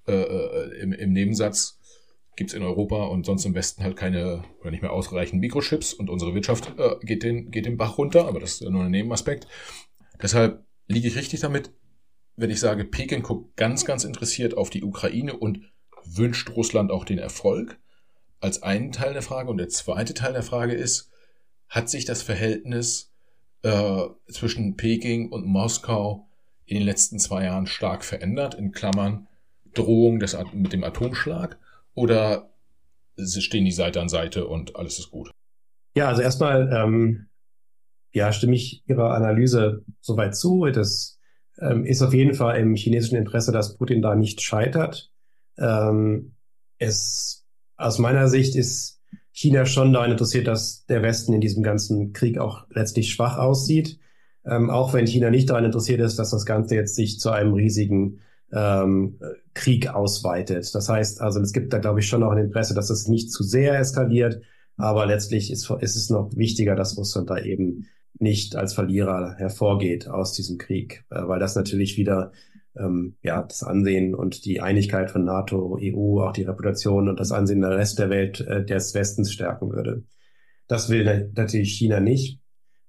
äh, im, im Nebensatz gibt's in Europa und sonst im Westen halt keine oder nicht mehr ausreichend Mikrochips und unsere Wirtschaft äh, geht den, geht den Bach runter, aber das ist nur ein Nebenaspekt. Deshalb liege ich richtig damit, wenn ich sage, Peking guckt ganz, ganz interessiert auf die Ukraine und wünscht Russland auch den Erfolg, als einen Teil der Frage. Und der zweite Teil der Frage ist, hat sich das Verhältnis äh, zwischen Peking und Moskau in den letzten zwei Jahren stark verändert, in Klammern Drohung des, mit dem Atomschlag, oder stehen die Seite an Seite und alles ist gut? Ja, also erstmal ähm, ja, stimme ich Ihrer Analyse soweit zu. Das ähm, ist auf jeden Fall im chinesischen Interesse, dass Putin da nicht scheitert. Ähm, es, aus meiner Sicht ist China schon daran interessiert, dass der Westen in diesem ganzen Krieg auch letztlich schwach aussieht. Ähm, auch wenn China nicht daran interessiert ist, dass das Ganze jetzt sich zu einem riesigen ähm, Krieg ausweitet. Das heißt, also es gibt da, glaube ich, schon auch ein Interesse, dass es nicht zu sehr eskaliert. Aber letztlich ist, ist es noch wichtiger, dass Russland da eben nicht als Verlierer hervorgeht aus diesem Krieg, äh, weil das natürlich wieder ähm, ja das Ansehen und die Einigkeit von NATO, E U, auch die Reputation und das Ansehen der Rest der Welt, äh, des Westens stärken würde. Das will natürlich China nicht.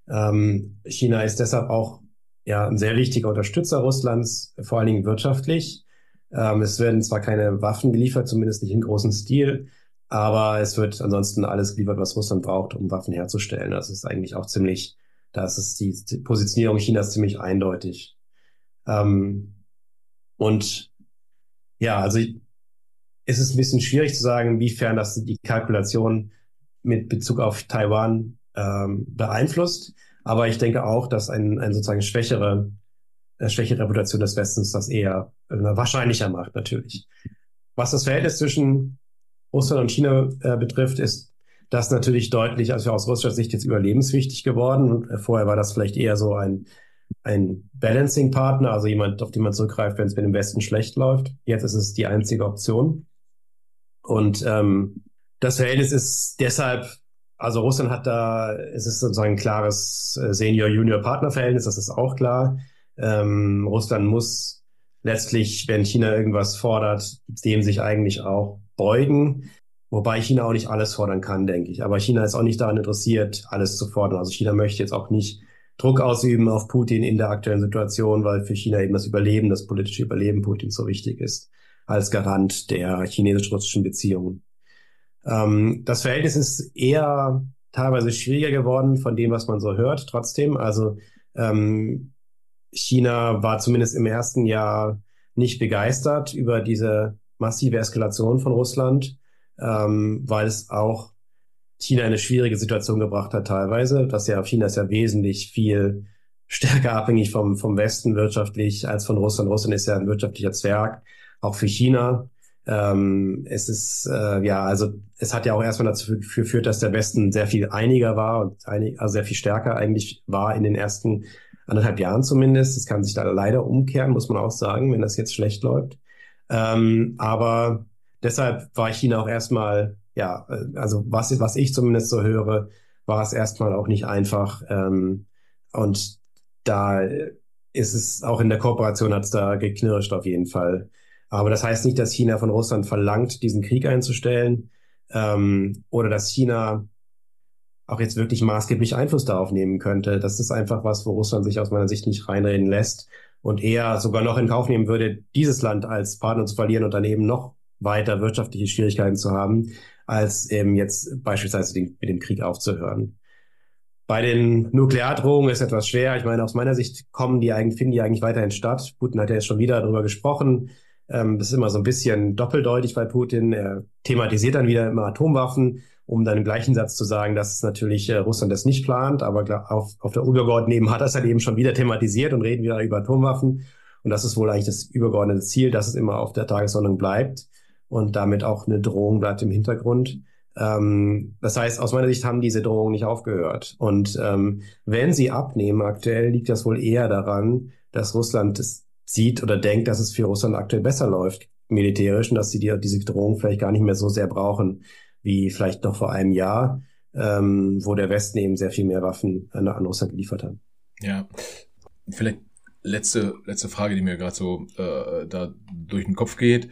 Ähm, China ist deshalb auch ja ein sehr wichtiger Unterstützer Russlands, vor allen Dingen wirtschaftlich. Ähm, es werden zwar keine Waffen geliefert, zumindest nicht in großem Stil, aber es wird ansonsten alles geliefert, was Russland braucht, um Waffen herzustellen. Das ist eigentlich auch ziemlich, da ist die Positionierung Chinas ziemlich eindeutig. Ähm, und ja, also ist es ein bisschen schwierig zu sagen, inwiefern das die Kalkulation mit Bezug auf Taiwan ähm, beeinflusst. Aber ich denke auch, dass ein, ein sozusagen schwächere äh, schwächere Reputation des Westens das eher äh, wahrscheinlicher macht, natürlich. Was das Verhältnis zwischen Russland und China äh, betrifft, ist das natürlich deutlich, also aus russischer Sicht jetzt überlebenswichtig geworden. Und, äh, vorher war das vielleicht eher so ein, ein Balancing-Partner, also jemand, auf den man zurückgreift, wenn es mit dem Westen schlecht läuft. Jetzt ist es die einzige Option. Und ähm, das Verhältnis ist deshalb, also Russland hat da, es ist sozusagen ein klares äh, Senior-Junior-Partner-Verhältnis, das ist auch klar. Ähm, Russland muss letztlich, wenn China irgendwas fordert, dem sich eigentlich auch beugen. Wobei China auch nicht alles fordern kann, denke ich. Aber China ist auch nicht daran interessiert, alles zu fordern. Also China möchte jetzt auch nicht Druck ausüben auf Putin in der aktuellen Situation, weil für China eben das Überleben, das politische Überleben Putins so wichtig ist, als Garant der chinesisch-russischen Beziehungen. Ähm, das Verhältnis ist eher teilweise schwieriger geworden von dem, was man so hört, trotzdem. Also ähm, China war zumindest im ersten Jahr nicht begeistert über diese massive Eskalation von Russland, ähm, weil es auch China in eine schwierige Situation gebracht hat teilweise. Das ja, China ist ja wesentlich viel stärker abhängig vom, vom Westen wirtschaftlich als von Russland. Russland ist ja ein wirtschaftlicher Zwerg, auch für China. Ähm, es ist, äh, ja, also es hat ja auch erstmal dazu geführt, dass der Westen sehr viel einiger war und einig, also sehr viel stärker eigentlich war in den ersten anderthalb Jahren zumindest. Das kann sich da leider umkehren, muss man auch sagen, wenn das jetzt schlecht läuft. Ähm, aber deshalb war China auch erstmal, ja, also was, was ich zumindest so höre, war es erstmal auch nicht einfach. Ähm, und da ist es auch in der Kooperation hat es da geknirscht auf jeden Fall. Aber das heißt nicht, dass China von Russland verlangt, diesen Krieg einzustellen, ähm, oder dass China auch jetzt wirklich maßgeblich Einfluss darauf nehmen könnte. Das ist einfach was, wo Russland sich aus meiner Sicht nicht reinreden lässt und eher sogar noch in Kauf nehmen würde, dieses Land als Partner zu verlieren und dann eben noch weiter wirtschaftliche Schwierigkeiten zu haben, als eben jetzt beispielsweise den, mit dem Krieg aufzuhören. Bei den Nukleardrohungen ist etwas schwer. Ich meine, aus meiner Sicht kommen die eigentlich, finden die eigentlich weiterhin statt. Putin hat ja jetzt schon wieder darüber gesprochen. Ähm, das ist immer so ein bisschen doppeldeutig bei Putin. Er thematisiert dann wieder immer Atomwaffen, um dann im gleichen Satz zu sagen, dass natürlich äh, Russland das nicht plant. Aber auf, auf der übergeordneten Ebene hat er es halt eben schon wieder thematisiert und reden wieder über Atomwaffen. Und das ist wohl eigentlich das übergeordnete Ziel, dass es immer auf der Tagesordnung bleibt und damit auch eine Drohung bleibt im Hintergrund. Ähm, das heißt, aus meiner Sicht haben diese Drohungen nicht aufgehört. Und ähm, wenn sie abnehmen aktuell, liegt das wohl eher daran, dass Russland es sieht oder denkt, dass es für Russland aktuell besser läuft, militärisch, und dass sie die, diese Drohung vielleicht gar nicht mehr so sehr brauchen, wie vielleicht noch vor einem Jahr, ähm, wo der Westen eben sehr viel mehr Waffen an, an Russland geliefert hat. Ja, vielleicht letzte letzte Frage, die mir gerade so äh, da durch den Kopf geht.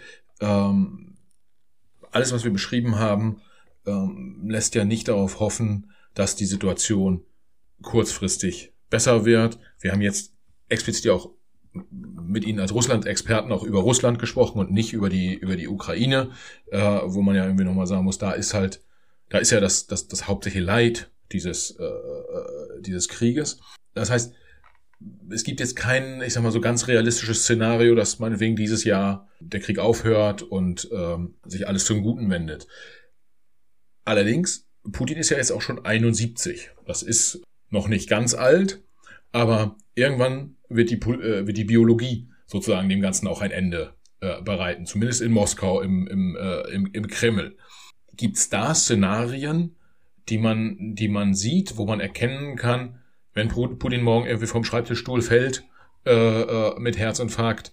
Ähm, alles, was wir beschrieben haben, ähm, lässt ja nicht darauf hoffen, dass die Situation kurzfristig besser wird. Wir haben jetzt explizit ja auch mit Ihnen als Russland-Experten auch über Russland gesprochen und nicht über die über die Ukraine, äh, wo man ja irgendwie nochmal sagen muss, da ist halt, da ist ja das das das hauptsächliche Leid dieses äh, dieses Krieges. Das heißt, es gibt jetzt kein, ich sag mal so ganz realistisches Szenario, dass meinetwegen dieses Jahr der Krieg aufhört und ähm, sich alles zum Guten wendet. Allerdings, Putin ist ja jetzt auch schon einundsiebzig. Das ist noch nicht ganz alt, aber irgendwann wird die, äh, wird die Biologie sozusagen dem Ganzen auch ein Ende äh, bereiten. Zumindest in Moskau, im, im, äh, im, im Kreml. Gibt es da Szenarien, die man, die man sieht, wo man erkennen kann, wenn Putin morgen irgendwie vom Schreibtischstuhl fällt äh, äh, mit Herzinfarkt,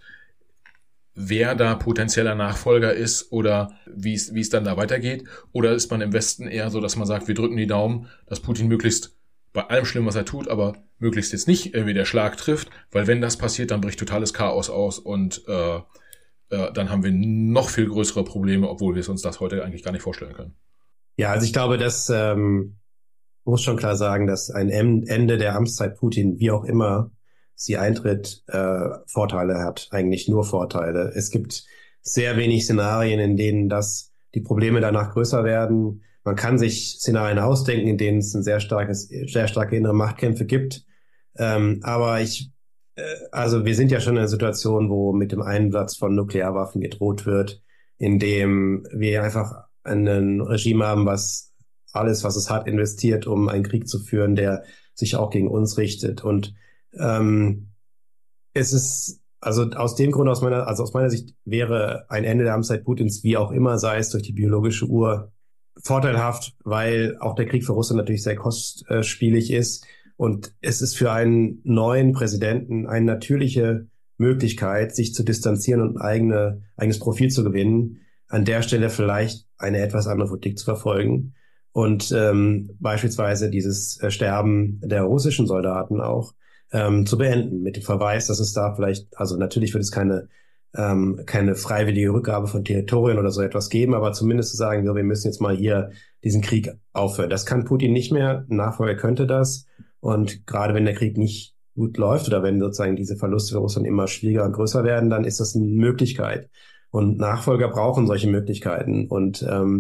wer da potenzieller Nachfolger ist oder wie es wie es dann da weitergeht? Oder ist man im Westen eher so, dass man sagt, wir drücken die Daumen, dass Putin möglichst bei allem Schlimmen, was er tut, aber möglichst jetzt nicht irgendwie der Schlag trifft, weil wenn das passiert, dann bricht totales Chaos aus und äh, äh, dann haben wir noch viel größere Probleme, obwohl wir es uns das heute eigentlich gar nicht vorstellen können. Ja, also ich glaube, dass ähm, muss schon klar sagen, dass ein Ende der Amtszeit Putin, wie auch immer sie eintritt, äh, Vorteile hat. Eigentlich nur Vorteile. Es gibt sehr wenig Szenarien, in denen das die Probleme danach größer werden. Man kann sich Szenarien ausdenken, in denen es ein sehr starkes, sehr starke innere Machtkämpfe gibt. Ähm, aber ich, äh, also wir sind ja schon in einer Situation, wo mit dem Einsatz von Nuklearwaffen gedroht wird, in dem wir einfach ein Regime haben, was alles, was es hat, investiert, um einen Krieg zu führen, der sich auch gegen uns richtet. Und ähm, es ist, also aus dem Grund, aus meiner, also aus meiner Sicht wäre ein Ende der Amtszeit Putins, wie auch immer, sei es durch die biologische Uhr, vorteilhaft, weil auch der Krieg für Russland natürlich sehr kostspielig ist. Und es ist für einen neuen Präsidenten eine natürliche Möglichkeit, sich zu distanzieren und eigene, eigenes Profil zu gewinnen, an der Stelle vielleicht eine etwas andere Politik zu verfolgen und ähm, beispielsweise dieses äh, Sterben der russischen Soldaten auch ähm, zu beenden, mit dem Verweis, dass es da vielleicht, also natürlich wird es keine ähm, keine freiwillige Rückgabe von Territorien oder so etwas geben, aber zumindest zu sagen, so, wir müssen jetzt mal hier diesen Krieg aufhören. Das kann Putin nicht mehr, ein Nachfolger könnte das. Und gerade wenn der Krieg nicht gut läuft oder wenn sozusagen diese Verluste für Russland immer schwieriger und größer werden, dann ist das eine Möglichkeit. Und Nachfolger brauchen solche Möglichkeiten. Und ähm,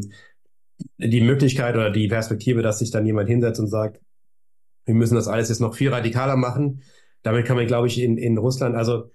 die Möglichkeit oder die Perspektive, dass sich dann jemand hinsetzt und sagt, wir müssen das alles jetzt noch viel radikaler machen, damit kann man, glaube ich, in, in Russland, also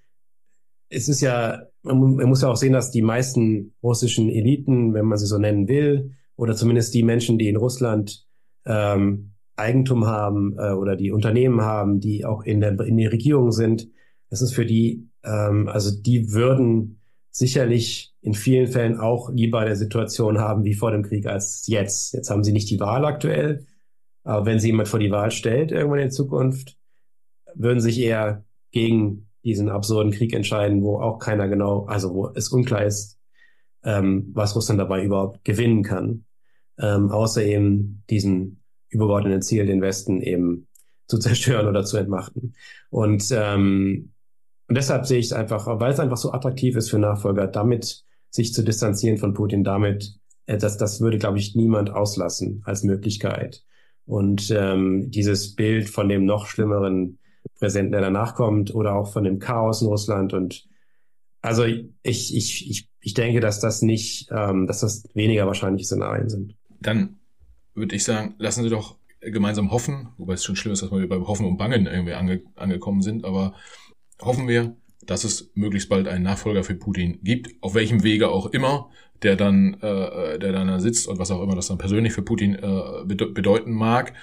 es ist ja, man muss ja auch sehen, dass die meisten russischen Eliten, wenn man sie so nennen will, oder zumindest die Menschen, die in Russland ähm, Eigentum haben äh, oder die Unternehmen haben, die auch in der in der Regierung sind, das ist für die, ähm, also die würden sicherlich in vielen Fällen auch lieber eine Situation haben wie vor dem Krieg als jetzt. Jetzt haben sie nicht die Wahl aktuell, aber wenn sie jemand vor die Wahl stellt irgendwann in Zukunft, würden sich eher gegen diesen absurden Krieg entscheiden, wo auch keiner genau, also wo es unklar ist, ähm, was Russland dabei überhaupt gewinnen kann, ähm, außer eben diesen übergeordneten Ziel, den Westen eben zu zerstören oder zu entmachten. Und, ähm, und deshalb sehe ich es einfach, weil es einfach so attraktiv ist für Nachfolger, damit sich zu distanzieren von Putin, damit, äh, das, das würde, glaube ich, niemand auslassen als Möglichkeit. Und ähm, dieses Bild von dem noch schlimmeren Präsidenten, der danach kommt, oder auch von dem Chaos in Russland. Und also ich, ich, ich, ich denke, dass das nicht, ähm, dass das weniger wahrscheinliche Szenarien sind. Dann würde ich sagen, lassen Sie doch gemeinsam hoffen, wobei es schon schlimm ist, dass wir beim Hoffen und Bangen irgendwie ange, angekommen sind, aber hoffen wir, dass es möglichst bald einen Nachfolger für Putin gibt, auf welchem Wege auch immer, der dann, äh, der dann da sitzt und was auch immer das dann persönlich für Putin äh, bedeuten mag.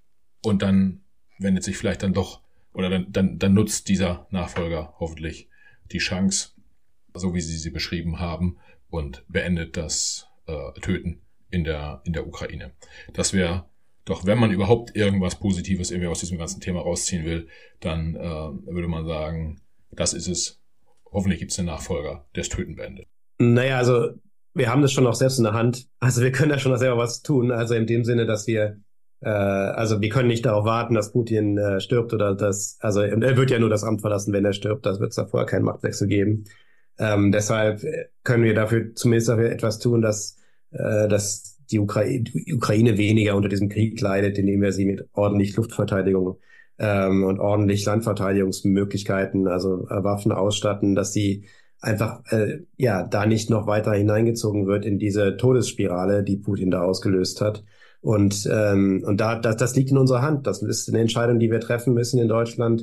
Und dann wendet sich vielleicht dann doch, oder dann, dann, dann nutzt dieser Nachfolger hoffentlich die Chance, so wie Sie sie beschrieben haben, und beendet das äh, Töten in der, in der Ukraine. Das wäre doch, wenn man überhaupt irgendwas Positives irgendwie aus diesem ganzen Thema rausziehen will, dann äh, würde man sagen, das ist es. Hoffentlich gibt es einen Nachfolger, der das Töten beendet. Naja, also wir haben das schon auch selbst in der Hand. Also wir können da schon auch selber was tun. Also in dem Sinne, dass wir, äh, also wir können nicht darauf warten, dass Putin äh, stirbt oder dass, also er wird ja nur das Amt verlassen, wenn er stirbt. Das wird es da vorher keinen Machtwechsel geben. Ähm, deshalb können wir dafür zumindest dafür etwas tun, dass, äh, dass die Ukraine, die Ukraine weniger unter diesem Krieg leidet, indem wir sie mit ordentlich Luftverteidigung ähm, und ordentlich Landverteidigungsmöglichkeiten, also äh, Waffen ausstatten, dass sie einfach äh, ja da nicht noch weiter hineingezogen wird in diese Todesspirale, die Putin da ausgelöst hat. Und ähm, und da das, das liegt in unserer Hand. Das ist eine Entscheidung, die wir treffen müssen in Deutschland.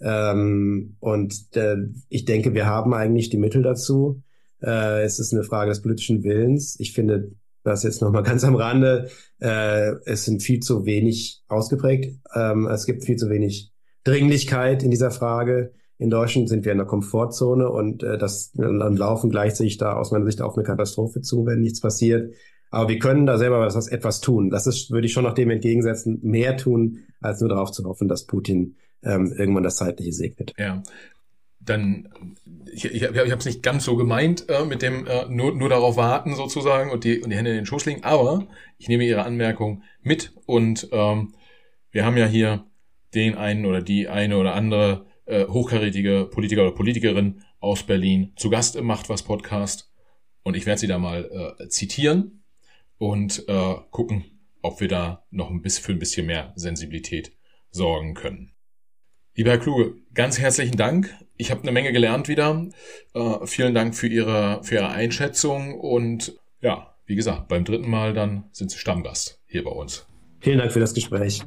Ähm, und äh, ich denke, wir haben eigentlich die Mittel dazu. Äh, es ist eine Frage des politischen Willens. Ich finde, das jetzt nochmal ganz am Rande, äh, es sind viel zu wenig ausgeprägt. Ähm, es gibt viel zu wenig Dringlichkeit in dieser Frage. In Deutschland sind wir in der Komfortzone und äh, das dann laufen gleichzeitig da aus meiner Sicht auf eine Katastrophe zu, wenn nichts passiert. Aber wir können da selber was, etwas tun. Das ist, würde ich schon noch dem entgegensetzen, mehr tun, als nur darauf zu hoffen, dass Putin ähm, irgendwann das Zeitliche segnet. Ja, dann, ich, ich, ich habe es nicht ganz so gemeint äh, mit dem äh, nur, nur darauf warten sozusagen und die, und die Hände in den Schoß legen, aber ich nehme Ihre Anmerkung mit und ähm, wir haben ja hier den einen oder die eine oder andere äh, hochkarätige Politiker oder Politikerin aus Berlin zu Gast im Macht was Podcast und ich werde sie da mal äh, zitieren und äh, gucken, ob wir da noch ein bisschen für ein bisschen mehr Sensibilität sorgen können. Lieber Herr Kluge, ganz herzlichen Dank. Ich habe eine Menge gelernt wieder. Äh, vielen Dank für Ihre, für Ihre Einschätzung und ja, wie gesagt, beim dritten Mal dann sind Sie Stammgast hier bei uns. Vielen Dank für das Gespräch.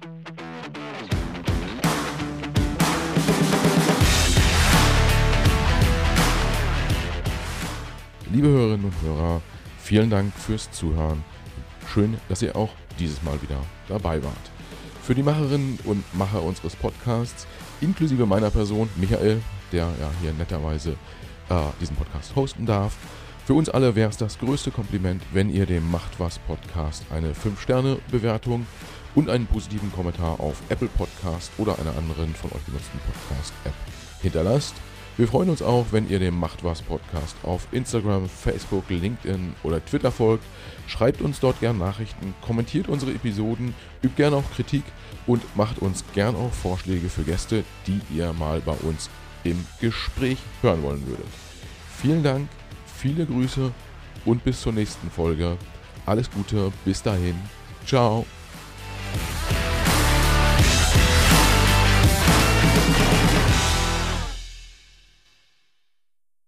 Liebe Hörerinnen und Hörer, vielen Dank fürs Zuhören. Schön, dass ihr auch dieses Mal wieder dabei wart. Für die Macherinnen und Macher unseres Podcasts, inklusive meiner Person, Michael, der ja hier netterweise äh, diesen Podcast hosten darf. Für uns alle wäre es das größte Kompliment, wenn ihr dem Macht was Podcast eine fünf Sterne Bewertung und einen positiven Kommentar auf Apple Podcast oder einer anderen von euch genutzten Podcast-App hinterlasst. Wir freuen uns auch, wenn ihr dem Macht was Podcast auf Instagram, Facebook, LinkedIn oder Twitter folgt. Schreibt uns dort gern Nachrichten, kommentiert unsere Episoden, übt gern auch Kritik und macht uns gern auch Vorschläge für Gäste, die ihr mal bei uns im Gespräch hören wollen würdet. Vielen Dank, viele Grüße und bis zur nächsten Folge. Alles Gute, bis dahin. Ciao.